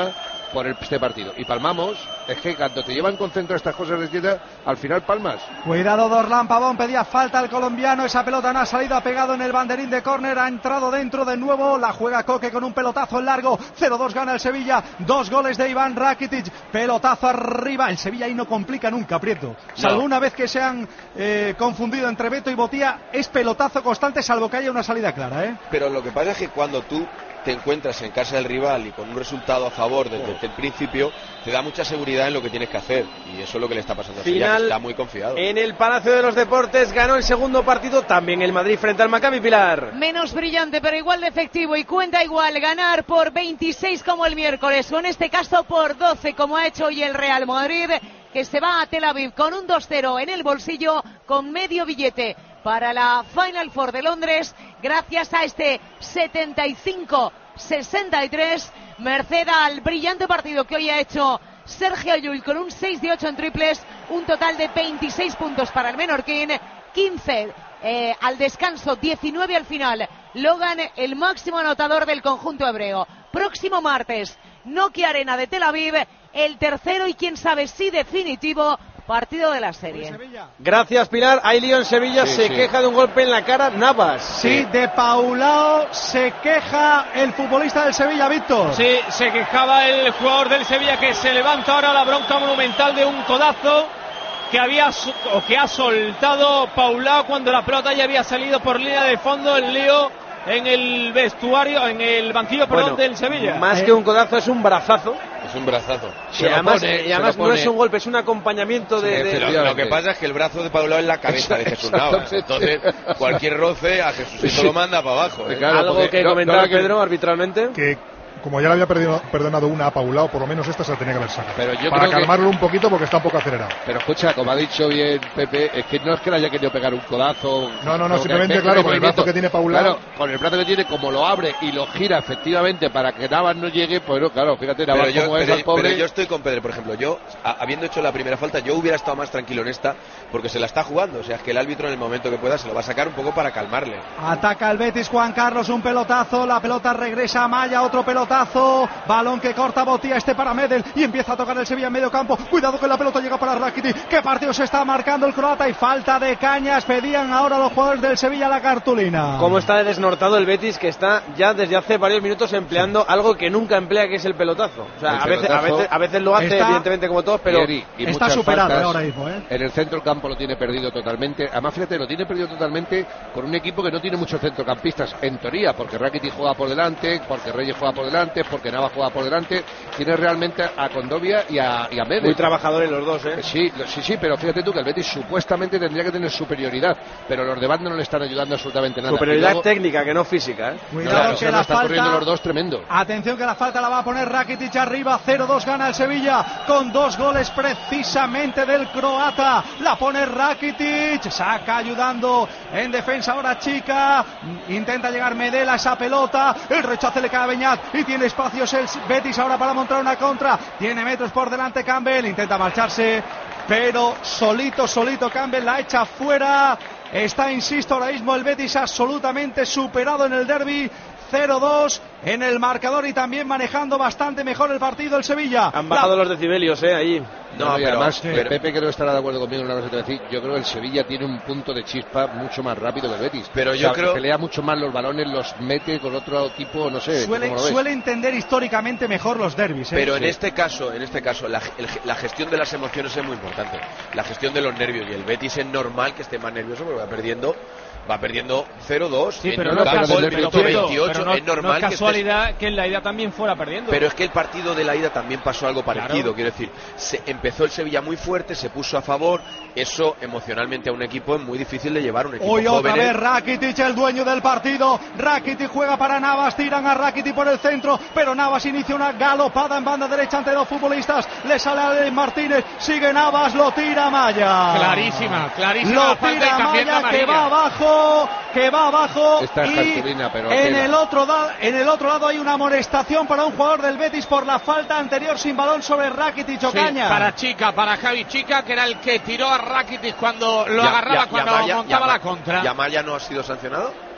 por este partido. Y palmamos, es que cuando te llevan concentrado estas cosas de izquierda, al final palmas. Cuidado, Dorlan Pavón, pedía falta al colombiano, esa pelota no ha salido, ha pegado en el banderín de córner, ha entrado dentro de nuevo, la juega Coque con un pelotazo en largo, cero dos gana el Sevilla, dos goles de Iván Rakitic, pelotazo arriba, el Sevilla ahí no complica nunca, Prieto, salvo no. una vez que se han eh, confundido entre Beto y Botía, es pelotazo constante, salvo que haya una salida clara, ¿eh? Pero lo que pasa es que cuando tú te encuentras en casa del rival y con un resultado a favor desde el principio, te da mucha seguridad en lo que tienes que hacer, y eso es lo que le está pasando a Sevilla, que está muy confiado. En el Palacio de los Deportes ganó el segundo partido también el Madrid frente al Maccabi, Pilar. Menos brillante pero igual de efectivo y cuenta igual, ganar por veintiséis como el miércoles, o en este caso por doce como ha hecho hoy el Real Madrid, que se va a Tel Aviv con un dos cero en el bolsillo, con medio billete para la Final Four de Londres, gracias a este setenta y cinco sesenta y tres, merced al brillante partido que hoy ha hecho Sergio Llull con un seis de ocho en triples, un total de veintiséis puntos para el menorquín, quince eh, al descanso, diecinueve al final. Logan, el máximo anotador del conjunto hebreo. Próximo martes, Nokia Arena de Tel Aviv, el tercero y quién sabe si definitivo partido de la serie. Gracias, Pilar. Hay lío en Sevilla, sí, se sí. queja de un golpe en la cara Navas. Sí, de Paulao se queja el futbolista del Sevilla, Víctor. Sí, se quejaba el jugador del Sevilla, que se levanta ahora la bronca monumental de un codazo que había o que ha soltado Paulao cuando la pelota ya había salido por línea de fondo. El lío en el vestuario, en el banquillo, perdón, bueno, del Sevilla. Más eh. que un codazo, es un brazazo. Es un brazazo. Y además, pone, y además no es un golpe, es un acompañamiento de... Sí, de... Lo, lo que pasa es que el brazo de Paulao es la cabeza de Jesús Navas. Entonces, cualquier roce a Jesucito sí. lo manda para abajo. ¿eh? Claro, algo que no, comentar, no, Pedro, arbitralmente. Que como ya le había perdido, perdonado una a Paulao, por lo menos esta se la tenía que haber sacado. Pero yo para creo calmarlo que... un poquito, porque está un poco acelerado. Pero escucha, como ha dicho bien Pepe, es que no es que le haya querido pegar un codazo. No, no, no, simplemente, claro, con el brazo que tiene Paulao. Claro, con el brazo que tiene, como lo abre y lo gira efectivamente para que Navas no llegue, pues no, claro, fíjate, Navas pero yo, como pero, es al pobre. Pero yo estoy con Pedro, por ejemplo, yo, a, habiendo hecho la primera falta, yo hubiera estado más tranquilo en esta, porque se la está jugando. O sea, es que el árbitro en el momento que pueda se lo va a sacar un poco para calmarle. Ataca el Betis, Juan Carlos, un pelotazo, la pelota regresa a Maya, otro pelotazo, balón que corta Botía, este para Medel, y empieza a tocar el Sevilla en medio campo. Cuidado que la pelota llega para Rakitic. ¿Qué partido se está marcando el croata? Y falta de Cañas, pedían ahora los jugadores del Sevilla la cartulina. ¿Cómo está desnortado el Betis, que está ya desde hace varios minutos empleando sí. algo que nunca emplea, que es el pelotazo? O sea, a veces, a, veces, a veces lo hace, está, evidentemente, como todos, pero y, y está superado ahora mismo, ¿eh? En el centro del campo lo tiene perdido totalmente. Además, fíjate, lo tiene perdido totalmente con un equipo que no tiene muchos centrocampistas, en teoría, porque Rakitic juega por delante, porque Reyes juega por delante, porque Navas juega por delante. Tiene realmente a Condovia y a, y a Medel. Muy trabajadores los dos, ¿eh? Sí, sí, sí, pero fíjate tú que el Betis supuestamente tendría que tener superioridad, pero los de banda no le están ayudando absolutamente nada. Superioridad luego, técnica, que no física, ¿eh? Cuidado, claro, que la están falta, corriendo los dos tremendo. Atención que la falta la va a poner Rakitic arriba, cero dos gana el Sevilla, con dos goles precisamente del croata. La pone Rakitic, saca ayudando en defensa ahora Chica, intenta llegar Medel a esa pelota, el rechace le cae a Beñat y tiene espacios el Betis ahora para montar una contra, tiene metros por delante Campbell, intenta marcharse, pero solito, solito Campbell la echa fuera. Está, insisto, ahora mismo el Betis absolutamente superado en el derbi, cero dos en el marcador y también manejando bastante mejor el partido el Sevilla. Han bajado la... los decibelios, eh, ahí. No, no pero además, sí. Pepe creo que estará de acuerdo conmigo en una cosa que te voy a decir. Yo creo que el Sevilla tiene un punto de chispa mucho más rápido que el Betis. Pero yo o sea, creo... pelea mucho más los balones, los mete con otro tipo, no sé. Suele, suele entender históricamente mejor los derbis, ¿eh? Pero en sí. este caso, en este caso, la, el, la gestión de las emociones es muy importante. La gestión de los nervios, y el Betis es normal que esté más nervioso porque va perdiendo. Va perdiendo cero dos, sí, en pero el no campo, es el minuto veintiocho, no, es normal no es casualidad que, estés... que en la ida también fuera perdiendo. Pero es que el partido de la ida también pasó algo parecido, claro. Quiero decir, se empezó el Sevilla muy fuerte, se puso a favor, eso emocionalmente a un equipo es muy difícil de llevar, un equipo Hoy joven. Otra vez Rakitic, el dueño del partido, Rakitic juega para Navas, tiran a Rakitic por el centro, pero Navas inicia una galopada en banda derecha ante dos futbolistas, le sale a Alex Martínez, sigue Navas, lo tira Maya. Clarísima, clarísima. Lo tira Maya, que va abajo, que va abajo. Esta es y cartulina, pero en el, otro da, en el otro lado hay una amonestación para un jugador del Betis por la falta anterior sin balón sobre Rakitic Ocaña. Sí, para Chica, para Javi Chica, que era el que tiró a Rakitic cuando lo ya, agarraba, ya, cuando Yamaya, montaba Yamaya, la contra. ¿Yamaya no ha sido sancionado?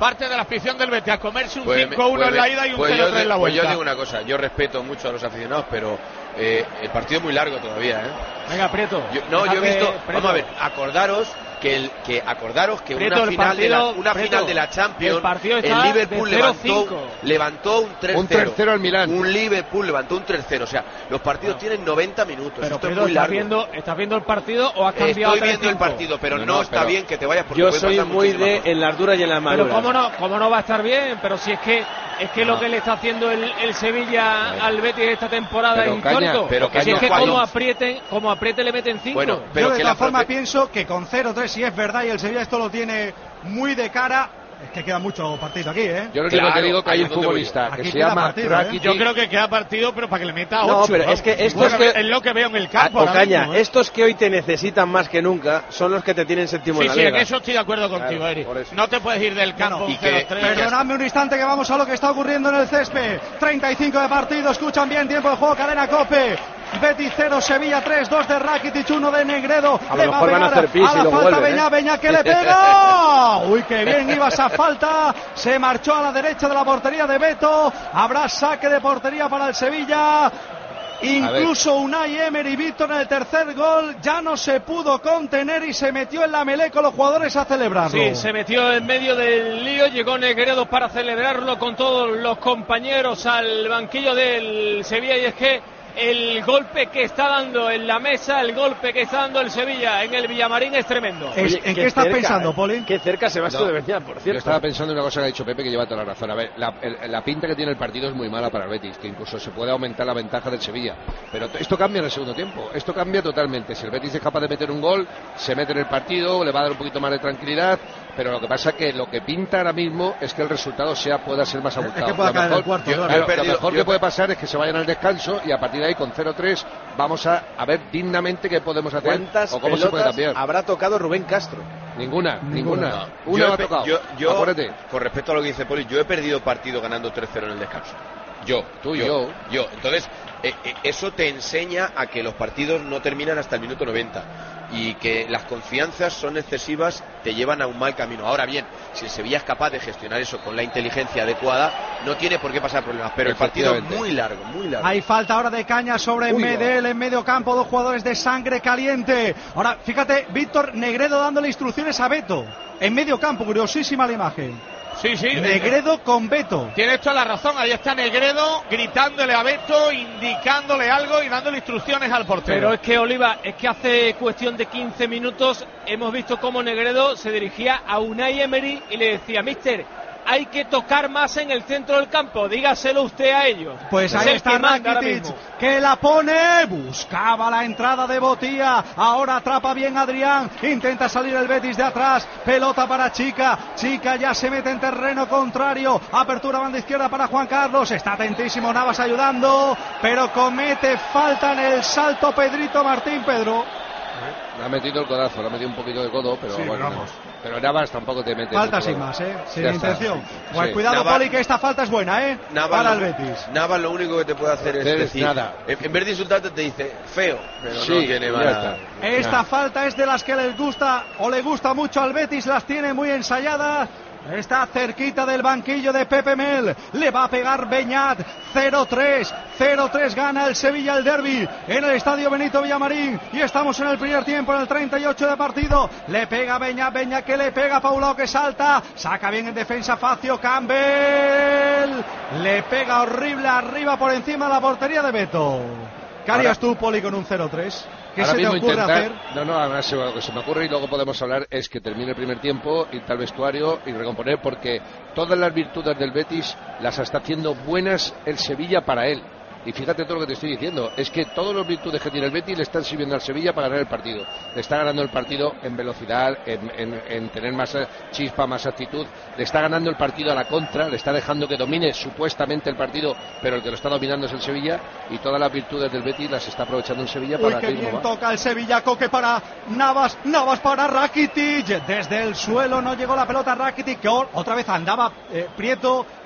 parte de la afición del Betis a comerse un Pues, cinco uno pues, en la ida y un pues cero tres yo, en la pues vuelta. yo digo una cosa, yo respeto mucho a los aficionados, pero eh, el partido es muy largo todavía, ¿eh? Venga, Prieto. Yo, no, yo he Déjate, visto, Prieto. vamos a ver, acordaros que, el, que acordaros que Prieto, una, el final, partido, de la, una Prieto, final de la Champions, el partido el, está Liverpool de cero levantó, cinco. levantó un tres cero. Un tres cero al Milán. Un Liverpool levantó un tres cero. O sea, los partidos no. tienen noventa minutos. Pero Esto Prieto, es muy ¿estás largo. viendo, ¿estás viendo el partido o has cambiado? Estoy viendo el partido, pero no, no, no está pero bien que te vayas porque Yo puede soy pasar muy muchísimas de cosas. en las duras y en las maduras. Pero cómo no, cómo no va a estar bien, pero si es que es que No. lo que le está haciendo el, el Sevilla Bueno. al Betis esta temporada Pero es caña, histórico. pero si caña, es que Juan, como no. aprieten, como apriete le meten cinco. Bueno, pero Yo de que todas la formas prote- pienso que con cero tres, si es verdad, y el Sevilla esto lo tiene muy de cara, es que queda mucho partido aquí, ¿eh? Yo lo Claro, único que digo que hay ahí un es donde voy yo. futbolista que Aquí se queda llama partido, ¿eh? Rakitic. Yo creo que queda partido, pero para que le meta No, ocho. pero ¿no? es que estos Bueno, que- es lo que veo en el campo. Ah, ahora Ocaña, mismo, ¿eh? estos que hoy te necesitan más que nunca son los que te tienen séptimo Sí, en la sí, liga. en eso estoy de acuerdo contigo, Claro, Eric. por eso. No te puedes ir del campo Bueno, un y que- cero tres. Perdonadme un instante que vamos a lo que está ocurriendo en el césped. treinta y cinco de partido, escuchan bien, tiempo de juego, cadena COPE. Betis cero, Sevilla tres, dos de Rakitic, uno de Negredo. A lo Le va mejor van a pegar hacer pis a y la luego falta vuelven, Beñá, ¿eh? Beñá que le pega. Uy, qué bien iba esa falta. Se marchó a la derecha de la portería de Beto. Habrá saque de portería para el Sevilla. Incluso Unai Emery, Víctor, en el tercer gol ya no se pudo contener y se metió en la melee con los jugadores a celebrarlo. Sí, se metió en medio del lío, llegó Negredo para celebrarlo con todos los compañeros al banquillo del Sevilla, y es que el golpe que está dando en la mesa, el golpe que está dando el Sevilla en el Villamarín es tremendo. Es- Oye, ¿En qué estás cerca, pensando, eh. Poli? Qué cerca se va esto No. de Beñá, por Yo cierto. estaba pensando en una cosa que ha dicho Pepe, que lleva toda la razón. A ver, la, el- la pinta que tiene el partido es muy mala para el Betis, que incluso se puede aumentar la ventaja del Sevilla. Pero t- esto cambia en el segundo tiempo. Esto cambia totalmente. Si el Betis es capaz de meter un gol, se mete en el partido, le va a dar un poquito más de tranquilidad. Pero lo que pasa es que lo que pinta ahora mismo es que el resultado sea pueda ser más abultado. que pueda Lo caer el mejor, cuarto, yo- claro. claro, Yo he perdido- lo mejor yo que he- puede pasar es que se vayan al descanso y a partir de ahí con cero tres vamos a, a ver dignamente qué podemos hacer ¿Cuántas o cómo se puede pelotas cambiar. habrá tocado Rubén Castro? Ninguna, ninguna. No. Una Yo me he ha pe- tocado. Yo, yo, Acuérdate. con respecto a lo que dice Poli, yo he perdido partido ganando tres cero en el descanso. Yo, Tú y yo, yo. yo. Entonces, eh, eh, eso te enseña a que los partidos no terminan hasta el minuto noventa y que las confianzas son excesivas, te llevan a un mal camino. Ahora bien, si el Sevilla es capaz de gestionar eso con la inteligencia adecuada, no tiene por qué pasar problemas. Pero el partido es Efectivamente. muy largo, muy largo. Hay falta ahora de caña sobre Uy, Medel en medio campo, dos jugadores de sangre caliente. Ahora, fíjate, Víctor Negredo dándole instrucciones a Beto en medio campo, curiosísima la imagen. Sí, sí. Negredo con Beto. Tienes toda la razón, ahí está Negredo gritándole a Beto, indicándole algo y dándole instrucciones al portero. Pero es que, Oliva, es que hace cuestión de quince minutos hemos visto cómo Negredo se dirigía a Unai Emery y le decía: Mister, hay que tocar más en el centro del campo, dígaselo usted a ellos. Pues Es ahí el está que manda ahora Rakitic, mismo. que la pone, buscaba la entrada de Botía, ahora atrapa bien Adrián, intenta salir el Betis de atrás, pelota para Chica, Chica ya se mete en terreno contrario, apertura banda izquierda para Juan Carlos, está atentísimo Navas ayudando, pero comete falta en el salto Pedrito Martín. Pedro, Le ha metido el codazo, le ha metido un poquito de codo, pero Sí, bueno. pero vamos. Pero Navas tampoco te mete. falta mucho sin codo. más, ¿eh? sin Ya está. intención. Sí. Pues Sí. cuidado, Navas- Poli, que esta falta es buena, ¿eh? Navas para lo- el Betis. Navas lo único que te puede hacer es Es decir, nada. En, en vez de insultarte te dice feo, pero Sí, no tiene ya mala- está. Esta Ya. falta es de las que les gusta o le gusta mucho al Betis, las tiene muy ensayadas. Está cerquita del banquillo de Pepe Mel. Le va a pegar Beñat. cero tres. cero tres gana el Sevilla el derbi en el estadio Benito Villamarín. Y estamos en el primer tiempo, en el treinta y ocho de partido. Le pega Beñat. Beñat que le pega a Paulao, que salta. Saca bien en defensa Facio Campbell. Le pega horrible arriba por encima de la portería de Beto. ¿Qué harías tú, Poli, con un cero tres? ¿Qué Ahora se te mismo ocurre intentar- hacer? No, no, además se- lo que se me ocurre y luego podemos hablar es que termine el primer tiempo, ir al vestuario y recomponer, porque todas las virtudes del Betis las está haciendo buenas el Sevilla para él. Y fíjate todo lo que te estoy diciendo, es que todas las virtudes que tiene el Betis le están sirviendo al Sevilla para ganar el partido. Le está ganando el partido en velocidad, en, en- en tener más eh, chispa, más actitud. Le está ganando el partido a la contra, le está dejando que domine supuestamente el partido, pero el que lo está dominando es el Sevilla. Y todas las virtudes del Betis las está aprovechando el Sevilla Uy, para qué el ritmo. bien va. toca el Sevilla, Coque para Navas, Navas para Rakitic, desde el suelo no llegó la pelota a Rakitic, que o- otra vez andaba eh, Prieto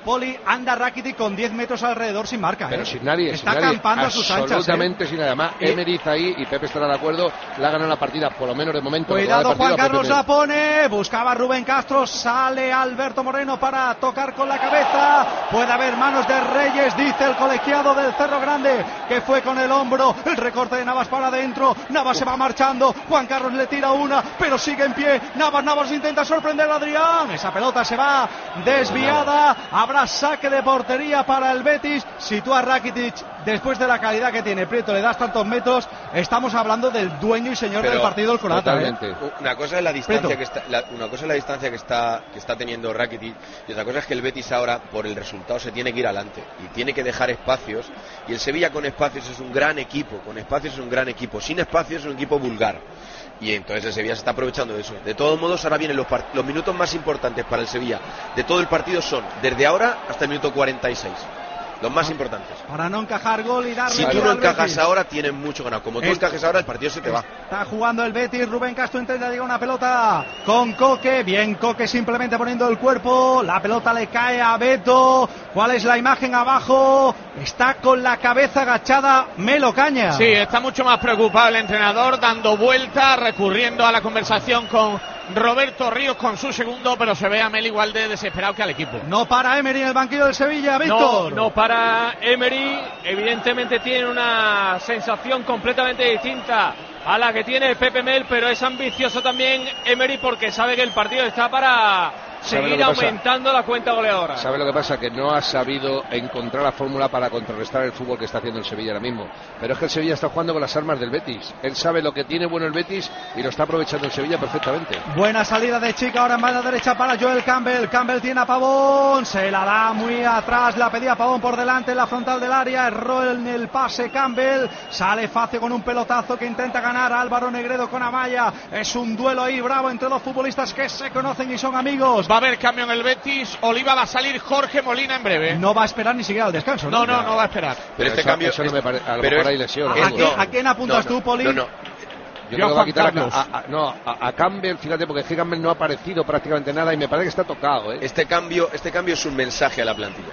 Poli, anda Rakitic con diez metros alrededor sin marca. Pero ¿eh? sin nadie, está sin nadie, campando a sus anchas. Absolutamente ¿eh? sin nada. Además, Emery está ahí y Pepe estará de acuerdo. Le ha ganado la partida, por lo menos de momento. Cuidado, Juan Carlos la pone. pone. Buscaba Rubén Castro. Sale Alberto Moreno para tocar con la cabeza. Puede haber manos de Reyes, dice el colegiado del Cerro Grande, que fue con el hombro. El recorte de Navas para adentro. Navas se va marchando. Juan Carlos le tira una, pero sigue en pie. Navas, Navas intenta sorprender a Adrián. Esa pelota se va desviada. Habrá saque de portería para el Betis. Sitúa Rakitic. Después de la calidad que tiene Prieto, le das tantos metros. Estamos hablando del dueño y señor pero, del partido, el croata. ¿eh? Una cosa es la distancia que está, la, una cosa es la distancia que está que está teniendo Rakitic, y otra cosa es que el Betis ahora, por el resultado, se tiene que ir adelante y tiene que dejar espacios. Y el Sevilla con espacios es un gran equipo, con espacios es un gran equipo, sin espacios es un equipo vulgar. Y entonces el Sevilla se está aprovechando de eso. De todos modos, ahora vienen los, los minutos más importantes para el Sevilla de todo el partido, son desde ahora hasta el minuto cuarenta y seis. Los más importantes. Para no encajar gol y darle. Si tú no encajas ahora, tienes mucho ganado. Como tú encajes ahora, el partido se te va. Está jugando el Betis. Rubén Castro intenta llegar una pelota con Coque. Bien, Coque simplemente poniendo el cuerpo. La pelota le cae a Beto. ¿Cuál es la imagen abajo? Está con la cabeza agachada Melo Caña. Sí, está mucho más preocupado el entrenador, dando vueltas, recurriendo a la conversación con Roberto Ríos, con su segundo, pero se ve a Mel igual de desesperado que al equipo. No para Emery en el banquillo del Sevilla, Víctor. No, no para Emery. Evidentemente tiene una sensación completamente distinta a la que tiene Pepe Mel, pero es ambicioso también Emery porque sabe que el partido está para seguir aumentando la cuenta goleadora. ¿Sabe lo que pasa? Que no ha sabido encontrar la fórmula para contrarrestar el fútbol que está haciendo el Sevilla ahora mismo. Pero es que el Sevilla está jugando con las armas del Betis. Él sabe lo que tiene bueno el Betis y lo está aprovechando el Sevilla perfectamente. Buena salida de Chica ahora en banda derecha para Joel Campbell. Campbell tiene a Pavón, se la da muy atrás, la pedía Pavón por delante en la frontal del área. Erró en el pase Campbell. Sale fácil con un pelotazo que intenta ganar a Álvaro Negredo con Amaya. Es un duelo ahí bravo entre dos futbolistas que se conocen y son amigos. Va a haber cambio en el Betis. Oliva va a salir Jorge Molina en breve. No va a esperar ni siquiera al descanso. No, no, no, no va a esperar. Pero, pero este eso, cambio eso no me parece. A lo pero mejor es, hay lesión. ¿A, quién, ¿A quién apuntas no, no, tú, Poli? No, no. Yo, Yo creo que va a quitar a, a, a, no, a, a Campbell, fíjate, porque es que Campbell no ha aparecido prácticamente nada y me parece que está tocado. ¿eh? Este cambio, este cambio es un mensaje a la plantilla.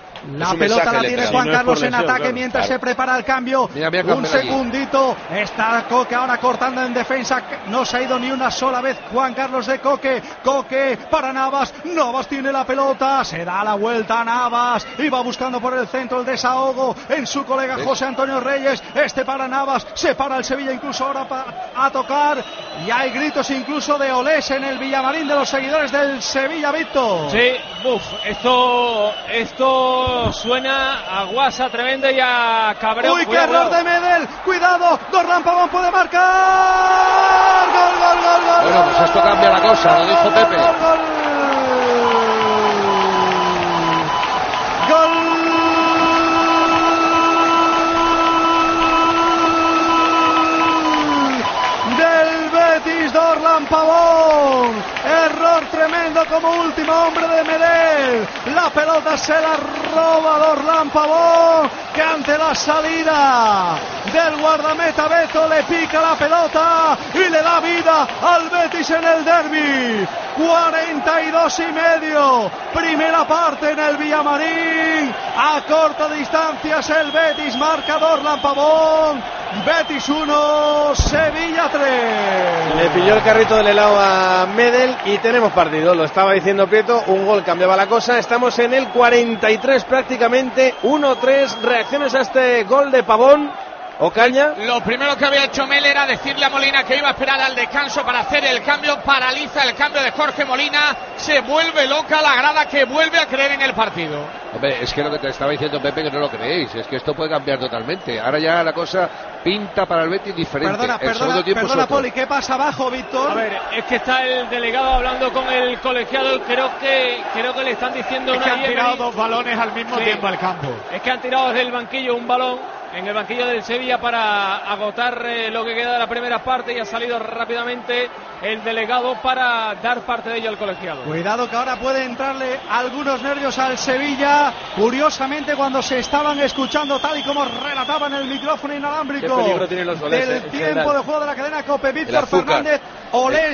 La pelota la tiene Juan Carlos en ataque claro, mientras claro. se prepara el cambio. Mira, mira, un segundito. Allí. Está Coque ahora cortando en defensa. No se ha ido ni una sola vez Juan Carlos de Coque. Coque para Navas. Navas tiene la pelota. Se da la vuelta a Navas. Y va buscando por el centro el desahogo en su colega José Antonio Reyes. Este para Navas. Se para el Sevilla incluso ahora pa- a tocar. Y hay gritos incluso de olés en el Villamarín de los seguidores del Sevilla, Víctor. Sí, buf, esto, esto suena a guasa tremenda y a cabreo. Uy, qué error de Medel. Cuidado, Dorlan Pavón puede marcar. Gol, gol, gol, gol. Bueno, pues esto cambia la cosa, lo dijo Pepe. Gol, gol. Gol. Del Betis, Dorlan Pavón. Error tremendo como último hombre de Medel. La pelota se la roba Dorlan Pavón, que ante la salida del guardameta Beto le pica la pelota y le da vida al Betis en el derbi. cuarenta y dos y medio, primera parte en el Villamarín. A corta distancia es el Betis, marca Dorlan Pavón. Betis uno, Sevilla tres. Le pilló el carrito del helado a Medel y tenemos partido. Lo estaba diciendo Prieto, un gol cambiaba la cosa. Estamos en el cuarenta y tres prácticamente, uno tres. Reacciones a este gol de Pavón. Ocaña. Lo primero que había hecho Mel era decirle a Molina que iba a esperar al descanso para hacer el cambio. Paraliza el cambio de Jorge Molina. Se vuelve loca la grada, que vuelve a creer en el partido. Hombre, es que lo que te estaba diciendo Pepe, que no lo creéis, es que esto puede cambiar totalmente. Ahora ya la cosa pinta para el Betis diferente. Perdona, el perdona, segundo tiempo perdona es otro. Poli, ¿qué pasa abajo, Víctor? A ver, es que está el delegado hablando con el colegiado y creo que creo que le están diciendo Es una que han Emery. tirado dos balones al mismo Sí. tiempo al campo. Es que han tirado desde el banquillo un balón en el banquillo del Sevilla para agotar eh, lo que queda de la primera parte, y ha salido rápidamente el delegado para dar parte de ello al colegiado. Cuidado que ahora puede entrarle algunos nervios al Sevilla. Curiosamente, cuando se estaban escuchando tal y como relataban el micrófono inalámbrico Qué peligro tienen los olés, del eh, en tiempo general. de juego de la cadena COPE, El Víctor azúcar. Fernández, olés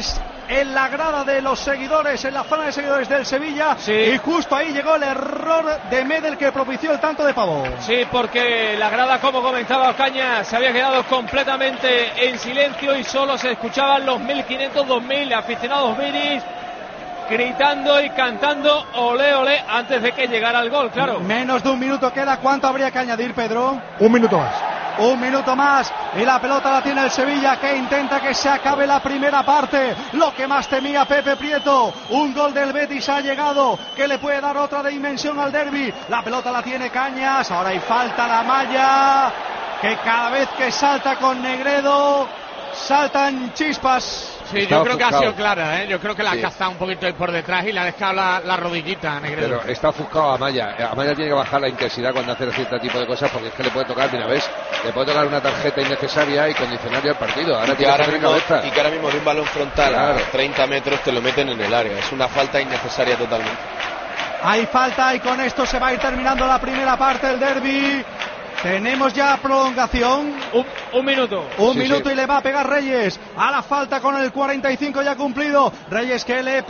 en la grada de los seguidores, en la zona de seguidores del Sevilla, sí. y justo ahí llegó el error de Medel que propició el tanto de Pavón. Sí, porque la grada, como comentaba Ocaña, se había quedado completamente en silencio y solo se escuchaban los mil quinientos, dos mil aficionados viris gritando y cantando olé olé antes de que llegara el gol, claro. Menos de un minuto queda. ¿Cuánto habría que añadir, Pedro? Un minuto más. Un minuto más y la pelota la tiene el Sevilla, que intenta que se acabe la primera parte. Lo que más temía Pepe Prieto. Un gol del Betis ha llegado que le puede dar otra dimensión al derbi. La pelota la tiene Cañas. Ahora hay falta la malla, que cada vez que salta con Negredo saltan chispas. Sí, yo Estaba creo que ofuscado. ha sido clara, ¿eh? Yo creo que la Sí. ha cazado un poquito ahí por detrás y le ha dejado la, la rodillita a Negredo. Pero está ofuscado a Amaya. Amaya tiene que bajar la intensidad cuando hace cierto tipo de cosas, porque es que le puede tocar, mira, ves, le puede tocar una tarjeta innecesaria y condicionaria al partido. Ahora Y que tiene ahora que tener mismo, cabeza. y que ahora mismo de un balón frontal Claro. a treinta metros te lo meten en el área. Es una falta innecesaria totalmente. Hay falta y con esto se va a ir terminando la primera parte del derbi. Tenemos ya prolongación. Un, un minuto. Un Sí, minuto sí. y le va a pegar Reyes. A la falta con el cuarenta y cinco ya cumplido. Reyes que le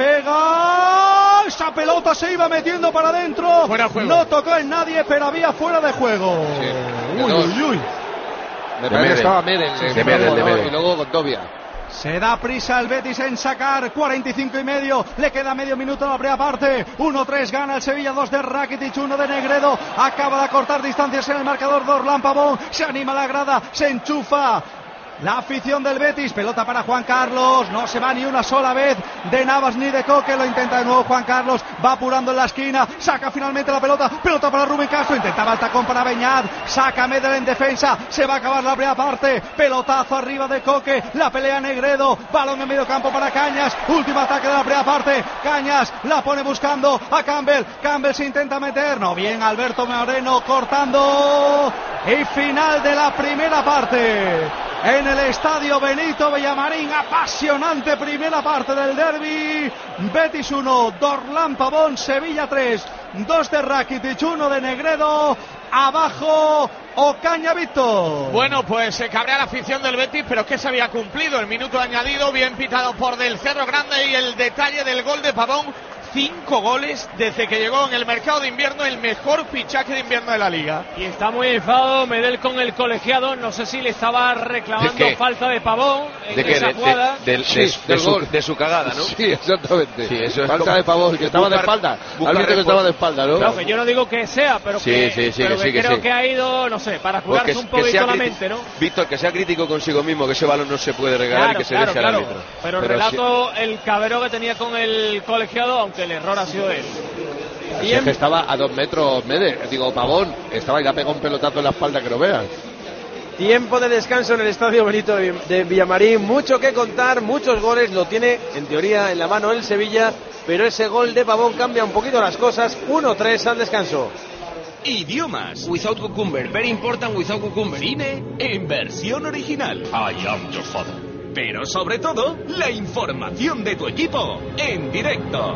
pega. Esa pelota se iba metiendo para adentro. Fuera de juego. No tocó en nadie, pero había fuera de juego. Sí. De Uy, dos. uy, uy. Me De parece que Medel. estaba Medel, Sí, eh, de Medel, de ¿no? Medel. Y luego con Tobia. Se da prisa el Betis en sacar. Cuarenta y cinco y medio. Le queda medio minuto a la primera parte. uno tres gana el Sevilla. dos de Rakitic, uno de Negredo. Acaba de acortar distancias en el marcador Dorlan Pavón. Se anima la grada. Se enchufa la afición del Betis. Pelota para Juan Carlos. No se va ni una sola vez de Navas ni de Coque. Lo intenta de nuevo Juan Carlos. Va apurando en la esquina. Saca finalmente la pelota. Pelota para Rubén Castro. Intentaba el tacón para Beñat. Saca Medel en defensa. Se va a acabar la primera parte. Pelotazo arriba de Coque. La pelea Negredo. Balón en medio campo para Cañas. Último ataque de la primera parte. Cañas la pone buscando a Campbell. Campbell se intenta meter. No bien Alberto Moreno cortando. Y final de la primera parte. En el estadio Benito Villamarín, apasionante primera parte del derbi. Betis uno, Dorlan Pavón, Sevilla tres, dos de Rakitic, uno de Negredo. Abajo Ocaña Víctor. Bueno, pues se cabrea la afición del Betis, pero es que se había cumplido el minuto añadido, bien pitado por Del Cerro Grande, y el detalle del gol de Pavón. Cinco goles desde que llegó en el mercado de invierno, el mejor fichaje de invierno de la liga. Y está muy enfadado Medel con el colegiado. No sé si le estaba reclamando ¿De qué? falta de Pavón en ¿De qué? esa De, jugada. de- de- Sí, de- de del su, gol. de su cagada, ¿no? Sí, exactamente. Sí, eso es Falta como- de Pavón, que estaba de buscar- espalda. buscar Alguien que refuerzo. estaba de espalda, ¿no? Claro, que yo no digo que sea, pero Sí, que, sí, sí, pero que sí, que creo sí. que ha ido, no sé, para Pues curarse que- un que poquito sea la criti- mente, ¿no? Víctor, que sea crítico consigo mismo, que ese balón no se puede regalar Claro, y que se claro, deje al claro. árbitro. Pero, sí- relato el cabreo que tenía con el colegiado, aunque el error ha sido de él. Si es que estaba a dos metros Medel, digo Pavón, estaba y le ha pegado un pelotazo en la espalda, que lo veas. Tiempo de descanso en el estadio Benito de Villamarín. Mucho que contar, muchos goles. Lo tiene en teoría en la mano el Sevilla, pero ese gol de Pavón cambia un poquito las cosas. uno tres al descanso. Idiomas. Without cucumber. Very important without cucumber. Cine en versión original. I am your father. Pero sobre todo, la información de tu equipo en directo.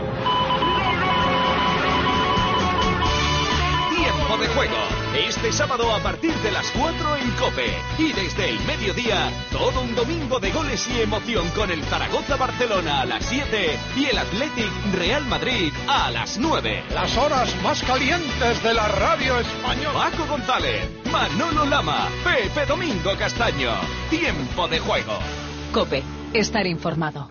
Tiempo de juego. Este sábado a partir de las cuatro en COPE. Y desde el mediodía, todo un domingo de goles y emoción con el Zaragoza-Barcelona a las siete y el Athletic Real Madrid a las nueve. Las horas más calientes de la radio española. Paco González, Manolo Lama, Pepe Domingo Castaño. Tiempo de juego. COPE. Estar informado.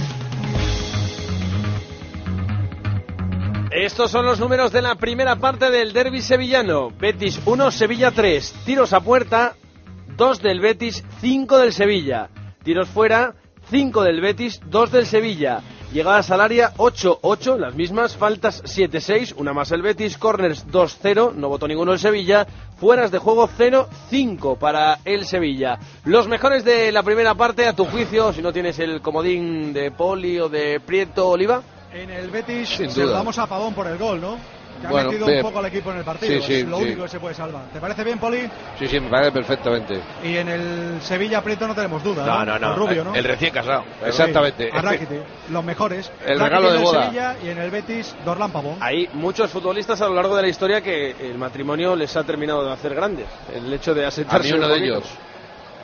Estos son los números de la primera parte del derbi sevillano. Betis uno, Sevilla tres. Tiros a puerta, dos del Betis, cinco del Sevilla. Tiros fuera, cinco del Betis, dos del Sevilla. Llegadas al área, ocho ocho, las mismas. Faltas, siete seis, una más el Betis. Corners, dos cero, no votó ninguno el Sevilla. Fueras de juego, cero cinco para el Sevilla. Los mejores de la primera parte, a tu juicio, si no tienes el comodín de Poli o de Prieto Oliva. En el Betis Sin se lo duda. damos a Pavón por el gol, ¿no? Que ha Bueno, metido bien. un poco al equipo en el partido. Sí, sí, es lo sí. único que se puede salvar. ¿Te parece bien, Poli? Sí, sí, me parece perfectamente. Y en el Sevilla Prieto no tenemos duda. No, no, no. Con Rubio, ¿no? El recién casado. Exactamente. A Rakitic, los mejores. El Rakitic regalo de en el boda. Sevilla y en el Betis, Dorlan Pavón. Hay muchos futbolistas a lo largo de la historia que el matrimonio les ha terminado de hacer grandes. El hecho de A asentarse mí uno un de poquito. ellos.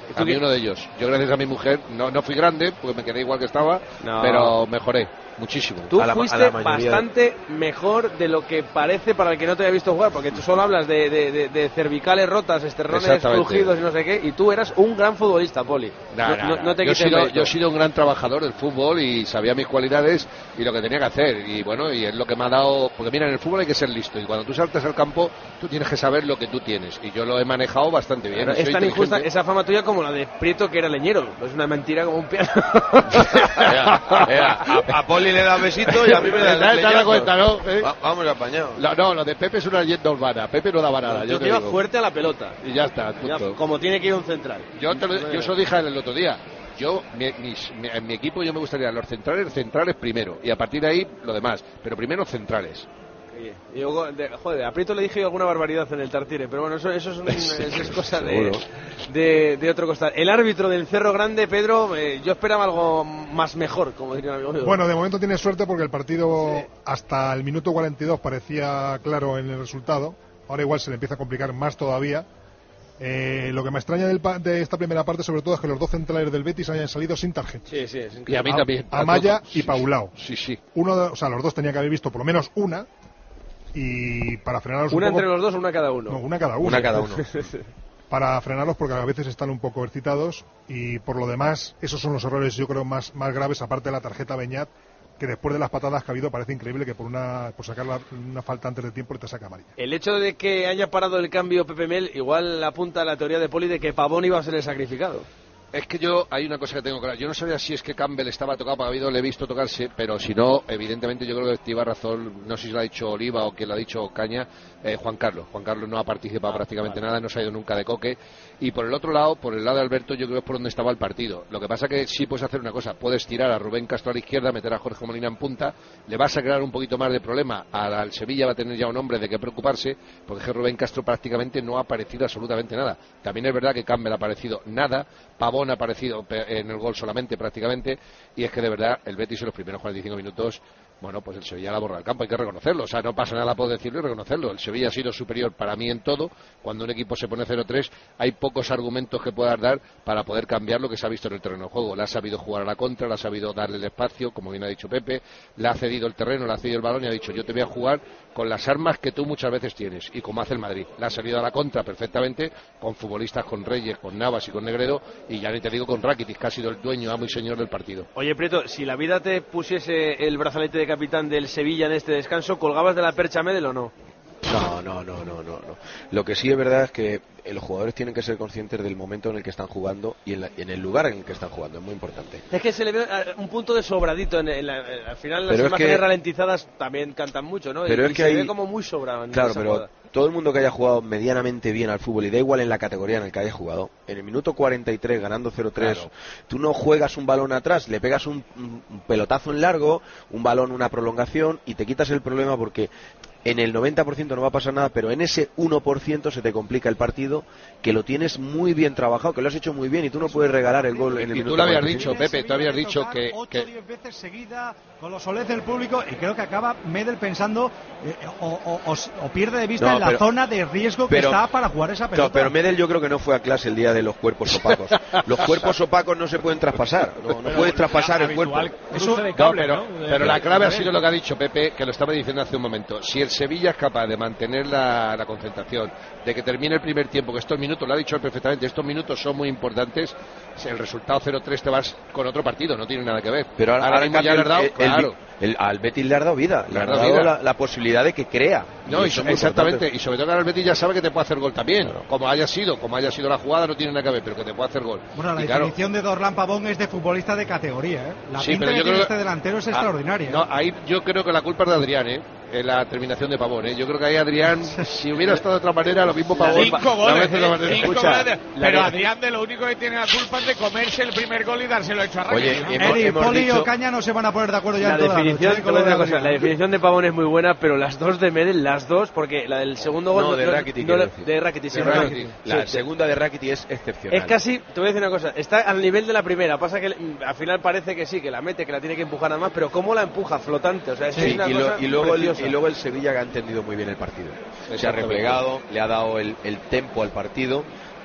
A mí uno de ellos. Yo gracias a mi mujer, no, no fui grande, porque me quedé igual que estaba, no. pero mejoré muchísimo. Tú a la, fuiste a la bastante de... mejor de lo que parece para el que no te haya visto jugar, porque tú solo hablas de, de, de, de cervicales rotas, esterrones crujidos y no sé qué, y tú eras un gran futbolista, Poli. Nah, no, nah, no, no te yo, he sido, yo he sido sido un gran trabajador del fútbol y sabía mis cualidades y lo que tenía que hacer. Y bueno, y es lo que me ha dado. Porque mira, en el fútbol hay que ser listo. Y cuando tú saltas al campo, tú tienes que saber lo que tú tienes. Y yo lo he manejado bastante bien. Es tan injusta esa fama tuya como la de Prieto, que era leñero. Es una mentira como un piano. Ea, ea, a, a Poli le da besito y a mí me da ¿Te das cuenta, no? ¿Eh? Va, vamos apañado. No, no, lo de Pepe es una leyenda urbana. Pepe no daba nada. Yo, yo te iba fuerte a la pelota. Y ya está, punto. Ya, como tiene que ir un central. Yo, te lo, yo se lo dije el otro día. Yo, mi, mis, mi, en mi equipo yo me gustaría los centrales, centrales primero. Y a partir de ahí, lo demás. Pero primero centrales. Y yo, de, joder, a Prieto le dije alguna barbaridad en el Tartire, pero bueno, eso, eso es, un, eso es cosa de, de, de otro costal. El árbitro del Cerro Grande, Pedro, eh, yo esperaba algo más mejor, como diría un amigo mío. Bueno, de momento tiene suerte porque el partido sí. hasta el minuto cuarenta y dos parecía claro en el resultado. Ahora igual se le empieza a complicar más todavía. Eh, lo que me extraña del pa de esta primera parte sobre todo es que los dos centrales del Betis hayan salido sin tarjeta. Sí, sí, es y a mí también. Amaya y Paulao. Sí, sí. Uno de, o sea, los dos tenían que haber visto por lo menos una. Y para frenarlos una un poco, entre los dos, una cada uno. No, una cada uno. Una cada uno. Para frenarlos porque a veces están un poco excitados y por lo demás esos son los errores yo creo más, más graves, aparte de la tarjeta Beñat, que después de las patadas que ha habido parece increíble que por una por sacar la, una falta antes de tiempo le te saca amarilla. El hecho de que haya parado el cambio Pepe Mel igual apunta a la teoría de Poli de que Pavón iba a ser el sacrificado. Es que yo, hay una cosa que tengo claro. Yo no sabía si es que Campbell estaba tocado, porque habido le he visto tocarse, pero si no, evidentemente yo creo que lleva razón, no sé si lo ha dicho Oliva o que lo ha dicho Caña, eh, Juan Carlos. Juan Carlos no ha participado ah, prácticamente vale. nada, no se ha ido nunca de coque. Y por el otro lado, por el lado de Alberto, yo creo que es por donde estaba el partido. Lo que pasa que sí puedes hacer una cosa, puedes tirar a Rubén Castro a la izquierda, meter a Jorge Molina en punta, le vas a crear un poquito más de problema. Al Sevilla va a tener ya un hombre de qué preocuparse, porque Rubén Castro prácticamente no ha aparecido absolutamente nada. También es verdad que Campbell ha aparecido nada, Pavón ha aparecido en el gol solamente prácticamente, y es que de verdad el Betis en los primeros cuarenta y cinco minutos, bueno, pues el Sevilla la borra del campo, hay que reconocerlo, o sea, no pasa nada por decirlo y reconocerlo. El Sevilla ha sido superior para mí en todo. Cuando un equipo se pone cero tres hay pocos argumentos que puedas dar para poder cambiar lo que se ha visto en el terreno de juego. Le ha sabido jugar a la contra, le ha sabido darle el espacio, como bien ha dicho Pepe, le ha cedido el terreno, le ha cedido el balón y ha dicho, yo te voy a jugar con las armas que tú muchas veces tienes, y como hace el Madrid. Le ha salido a la contra perfectamente, con futbolistas, con Reyes, con Navas y con Negredo, y ya ni te digo con Rakitic, que ha sido el dueño, amo y señor del partido. Oye, Prieto, si la vida te pusiese el brazalete de capitán del Sevilla en este descanso, ¿colgabas de la percha Medel o no? No, no, no, no, no, no. Lo que sí es verdad es que los jugadores tienen que ser conscientes del momento en el que están jugando y en, la, en el lugar en el que están jugando, es muy importante. Es que se le ve un punto de sobradito, en, en la, en, al final las pero imágenes es que, ralentizadas también cantan mucho, ¿no? Pero y, es y que se hay, ve como muy sobrado. Claro, pero jugada. Todo el mundo que haya jugado medianamente bien al fútbol, y da igual en la categoría en la que haya jugado, en el minuto cuarenta y tres ganando cero tres, claro. Tú no juegas un balón atrás, le pegas un, un pelotazo en largo, un balón, una prolongación, y te quitas el problema porque en el noventa por ciento no va a pasar nada, pero en ese uno por ciento se te complica el partido, que lo tienes muy bien trabajado, que lo has hecho muy bien, y tú no puedes regalar el gol en el y minuto tú lo habías cuarenta y cinco. dicho, Pepe, tú habías dicho que... ocho o diez veces seguida, con los olés del público, y creo que acaba Medel pensando, eh, o, o, o, o pierde de vista no, en la pero, zona de riesgo que pero, está para jugar esa pelota. No, pero Medel yo creo que no fue a clase el día de los cuerpos opacos. Los cuerpos opacos no se pueden traspasar, no, no puedes traspasar el cuerpo. Eso, no, pero, pero la clave ha sido lo que ha dicho Pepe, que lo estaba diciendo hace un momento. Si el Sevilla es capaz de mantener la, la concentración, de que termine el primer tiempo, que estos minutos, lo ha dicho él perfectamente, estos minutos son muy importantes, el resultado cero tres te vas con otro partido, no tiene nada que ver. Pero ahora, ahora ahora mismo ya le has dado, el, claro. El, el, al Betis le ha dado vida, le, le ha dado, dado la, la posibilidad de que crea. No, y so, exactamente, y sobre todo que ahora el Betis ya sabe que te puede hacer gol también, claro. Como haya sido, como haya sido la jugada, no tiene nada que ver, pero que te puede hacer gol. Bueno, la y definición claro, de Dorlan Pavón es de futbolista de categoría, ¿eh? La sí, pinta pero que yo tiene creo este delantero es ah, extraordinaria. No, ahí yo creo que la culpa es de Adrián, ¿eh? En la terminación de Pavón, ¿eh? Yo creo que ahí Adrián, si hubiera estado de otra manera, lo mismo Pavón. Cinco goles, de eh, cinco goles de, pero Adrián de lo único que tiene la culpa es de comerse el primer gol y dárselo hecho a Rakitic. Oye, ¿no? hemos, Eri, hemos Poli dicho... o Caña no se van a poner de acuerdo ya la en toda definición, la noche. Una cosa, la definición de Pavón es muy buena, pero las dos de Medel, las dos, porque la del segundo gol... No, de Rakitic. No, de Rakitic, sí, de Rakitic. La sí, segunda de Rakitic es excepcional. Es casi, te voy a decir una cosa, está al nivel de la primera, pasa que al final parece que sí, que la mete, que la tiene que empujar nada más, pero ¿cómo la empuja? Flotante, o sea, es, sí, es una y, cosa lo, y, luego el, preciosa. y luego el Sevilla que ha entendido muy bien el partido. Se ha replegado, le ha dado el, el tempo al partido,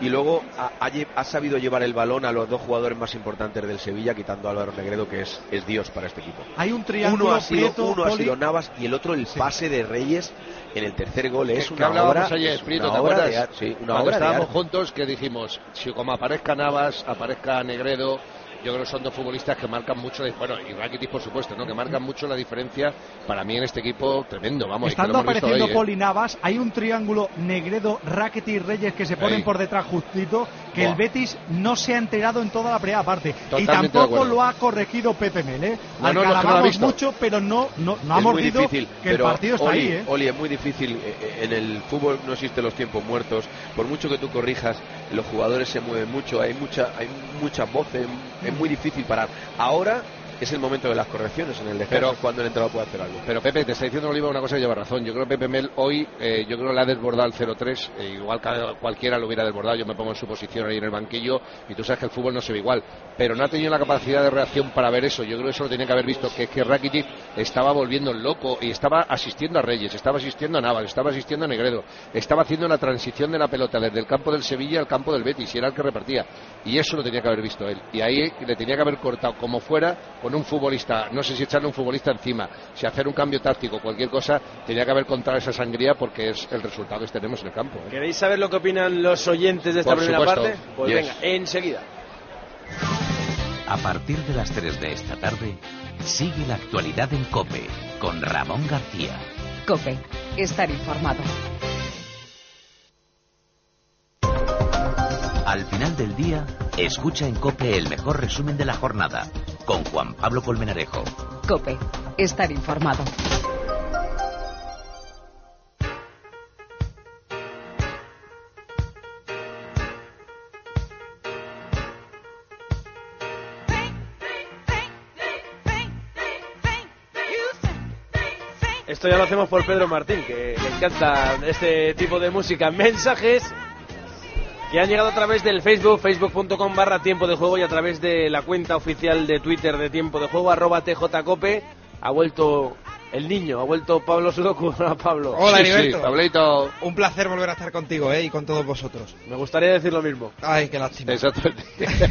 y luego ha, ha, ha sabido llevar el balón a los dos jugadores más importantes del Sevilla, quitando a Álvaro Negredo, que es, es Dios para este equipo. Hay un triángulo. Uno ha sido, Prieto, uno ha Poli. sido Navas y el otro el pase de Reyes en el tercer gol. Es que, una que obra, ayer, es Prieto, una ¿te obra acuerdas? de, sí, una Cuando obra estábamos de arte. juntos, que dijimos, si como aparezca Navas, aparezca Negredo, yo creo que son dos futbolistas que marcan mucho, bueno, y Rakitic por supuesto, ¿no? Que marcan mucho la diferencia para mí en este equipo, tremendo, vamos. Estando y que lo hemos visto apareciendo hoy, Poli Navas, hay un triángulo Negredo, Rakitic y Reyes que se ponen Ahí. por detrás justito, que Buah. el Betis no se ha enterado en toda la primera parte. Totalmente y de tampoco acuerdo. lo ha corregido Pepe Mel, ¿eh? No, Al no, que no, es que no lo ha alabamos visto. mucho, pero no, no, no ha Es muy mordido difícil, que el pero, partido está Oli, ahí, ¿eh? Oli, es muy difícil. eh, En el fútbol no existen los tiempos muertos. Por mucho que tú corrijas, los jugadores se mueven mucho. Hay mucha, hay muchas voces. Es muy difícil parar. Ahora es el momento de las correcciones en el descanso, Pero- cuando el entrenador puede hacer algo. Pero Pepe, te está diciendo Oliva una cosa que lleva razón. Yo creo que Pepe Mel hoy, eh, yo creo que le ha desbordado el cero tres, eh, igual cada- cualquiera lo hubiera desbordado. Yo me pongo en su posición ahí en el banquillo y tú sabes que el fútbol no se ve igual. Pero no ha tenido la capacidad de reacción para ver eso. Yo creo que eso lo tenía que haber visto, que es que Rakitic estaba volviendo loco y estaba asistiendo a Reyes, estaba asistiendo a Navas, estaba asistiendo a Negredo, estaba haciendo la transición de la pelota desde el campo del Sevilla al campo del Betis y era el que repartía. Y eso lo tenía que haber visto él. Y ahí le tenía que haber cortado como fuera con un futbolista. No sé si echarle un futbolista encima, si hacer un cambio táctico, cualquier cosa, tenía que haber contado esa sangría porque es el resultado que tenemos en el campo. ¿eh? ¿Queréis saber lo que opinan los oyentes de esta Por primera supuesto. parte? Pues Yes. venga, enseguida. A partir de las tres de esta tarde, sigue la actualidad en COPE con Ramón García. COPE. Estar informado. Al final del día, escucha en COPE el mejor resumen de la jornada con Juan Pablo Colmenarejo. COPE. Estar informado. Esto ya lo hacemos por Pedro Martín, que le encanta este tipo de música. Mensajes que han llegado a través del Facebook, facebook.com barra tiempo de juego, y a través de la cuenta oficial de Twitter de tiempo de juego, arroba tjcope. Ha vuelto el niño, ha vuelto Pablo Sudoku. Hola, Pablo. Hola, Sí, Heriberto. sí, Pablito. Un placer volver a estar contigo, ¿eh? Y con todos vosotros. Me gustaría decir lo mismo. Ay, qué lástima. Exactamente.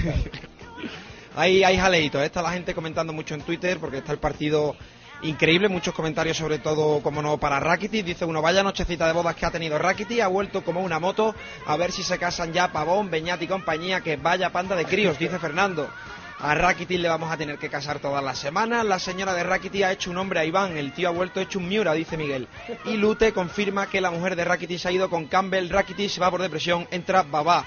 Hay, hay jaleitos, ¿eh? Está la gente comentando mucho en Twitter porque está el partido increíble. Muchos comentarios, sobre todo, como no, para Rakitic. Dice uno, vaya nochecita de bodas que ha tenido Rakitic. Ha vuelto como una moto. A ver si se casan ya Pavón, Beñat y compañía. Que vaya panda de críos, dice Fernando. A Rakitic le vamos a tener que casar todas las semanas. La señora de Rakitic ha hecho un hombre a Iván. El tío ha vuelto hecho un Miura, dice Miguel. Y Lute confirma que la mujer de Rakitic se ha ido con Campbell. Rakitic se va por depresión, entra Babá.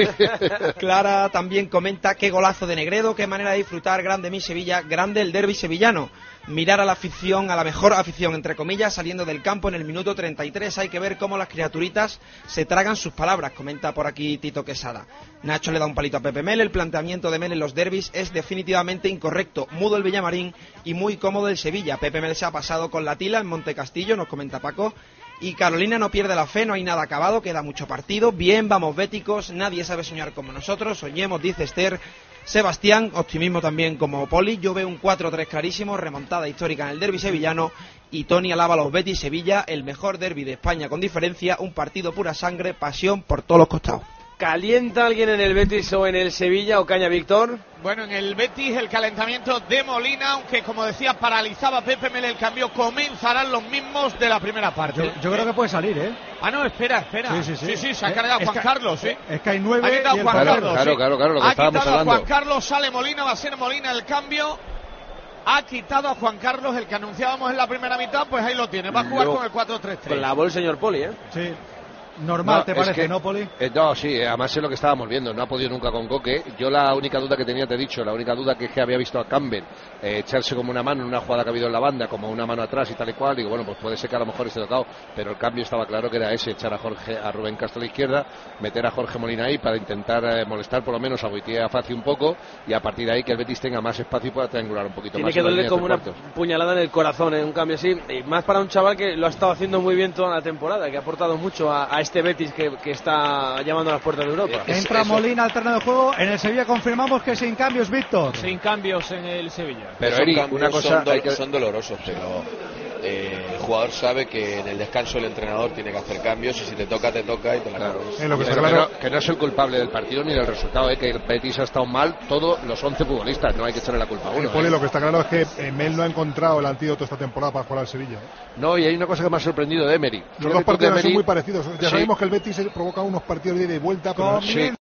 Clara también comenta qué golazo de Negredo, qué manera de disfrutar, grande mi Sevilla, grande el derbi sevillano. Mirar a la afición, a la mejor afición, entre comillas, saliendo del campo en el minuto treinta y tres. Hay que ver cómo las criaturitas se tragan sus palabras, comenta por aquí Tito Quesada. Nacho le da un palito a Pepe Mel. El planteamiento de Mel en los derbis es definitivamente incorrecto. Mudo el Villamarín y muy cómodo el Sevilla. Pepe Mel se ha pasado con la tila en Montecastillo, nos comenta Paco. Y Carolina no pierde la fe, no hay nada acabado, queda mucho partido. Bien, vamos béticos, nadie sabe soñar como nosotros. Soñemos, dice Esther. Sebastián, optimismo también como Poli. Yo veo un cuatro tres clarísimo, remontada histórica en el derbi sevillano. Y Tony alaba a los Betis Sevilla, el mejor derbi de España con diferencia. Un partido pura sangre, pasión por todos los costados. ¿Calienta alguien en el Betis o en el Sevilla, Ocaña Víctor? Bueno, en el Betis el calentamiento de Molina, aunque como decía paralizaba Pepe Mel el cambio, comenzarán los mismos de la primera parte. Yo, yo creo que puede salir, ¿eh? Ah, no, espera, espera. Sí, sí, sí. sí, sí, se ha Eh, cargado es Juan que- Carlos, ¿sí? Es que hay nueve. Ha quitado y el Juan portero. Carlos, Claro, sí. claro, claro, lo que ha estábamos quitado hablando. a Juan Carlos, sale Molina, va a ser Molina el cambio. Ha quitado a Juan Carlos, el que anunciábamos en la primera mitad, pues ahí lo tiene. Va a jugar Luego, con el cuatro tres tres. Con la voz el señor Poli, ¿eh? Sí. Normal, No, ¿te es parece, que- no, Poli? Eh, no, sí, eh, además es lo que estábamos viendo, no ha podido nunca con Coque. Yo la única duda que tenía, te he dicho, la única duda que es que había visto a Campbell eh, echarse como una mano en una jugada que ha habido en la banda, como una mano atrás y tal y cual. Digo, bueno, pues puede ser que a lo mejor esté tocado, pero el cambio estaba claro que era ese, echar a Jorge, a Rubén Castro a la izquierda, meter a Jorge Molina ahí para intentar eh, molestar por lo menos a Boitía Facio un poco, y a partir de ahí que el Betis tenga más espacio y pueda triangular un poquito Tiene más. que en la doler línea como de una tres cuartos. puñalada en el corazón, en un cambio así, y más para un chaval que lo ha estado haciendo muy bien toda la temporada, que ha aportado mucho a, a este Betis que, que está llamando a las puertas de Europa. Entra Molina al terreno de juego. En el Sevilla confirmamos que sin cambios, Víctor. Sin cambios en el Sevilla. Pero Esos Eri, cambios una cosa son, dol- hay que- son dolorosos, pero eh, jugador sabe que en el descanso el entrenador tiene que hacer cambios y si te toca, te toca y te la claro. comes. Eh, lo que, está claro... que, no, que no es el culpable del partido ni del resultado, eh, que el Betis ha estado mal todos los once futbolistas, no hay que echarle la culpa a uno. Poli, eh. Lo que está claro es que eh, Mel no ha encontrado el antídoto esta temporada para jugar al Sevilla. ¿eh? No, y hay una cosa que me ha sorprendido de Emery. Los dos partidos Emery... son muy parecidos. Ya sí. sabemos que el Betis provoca unos partidos de ida y vuelta, pero sí.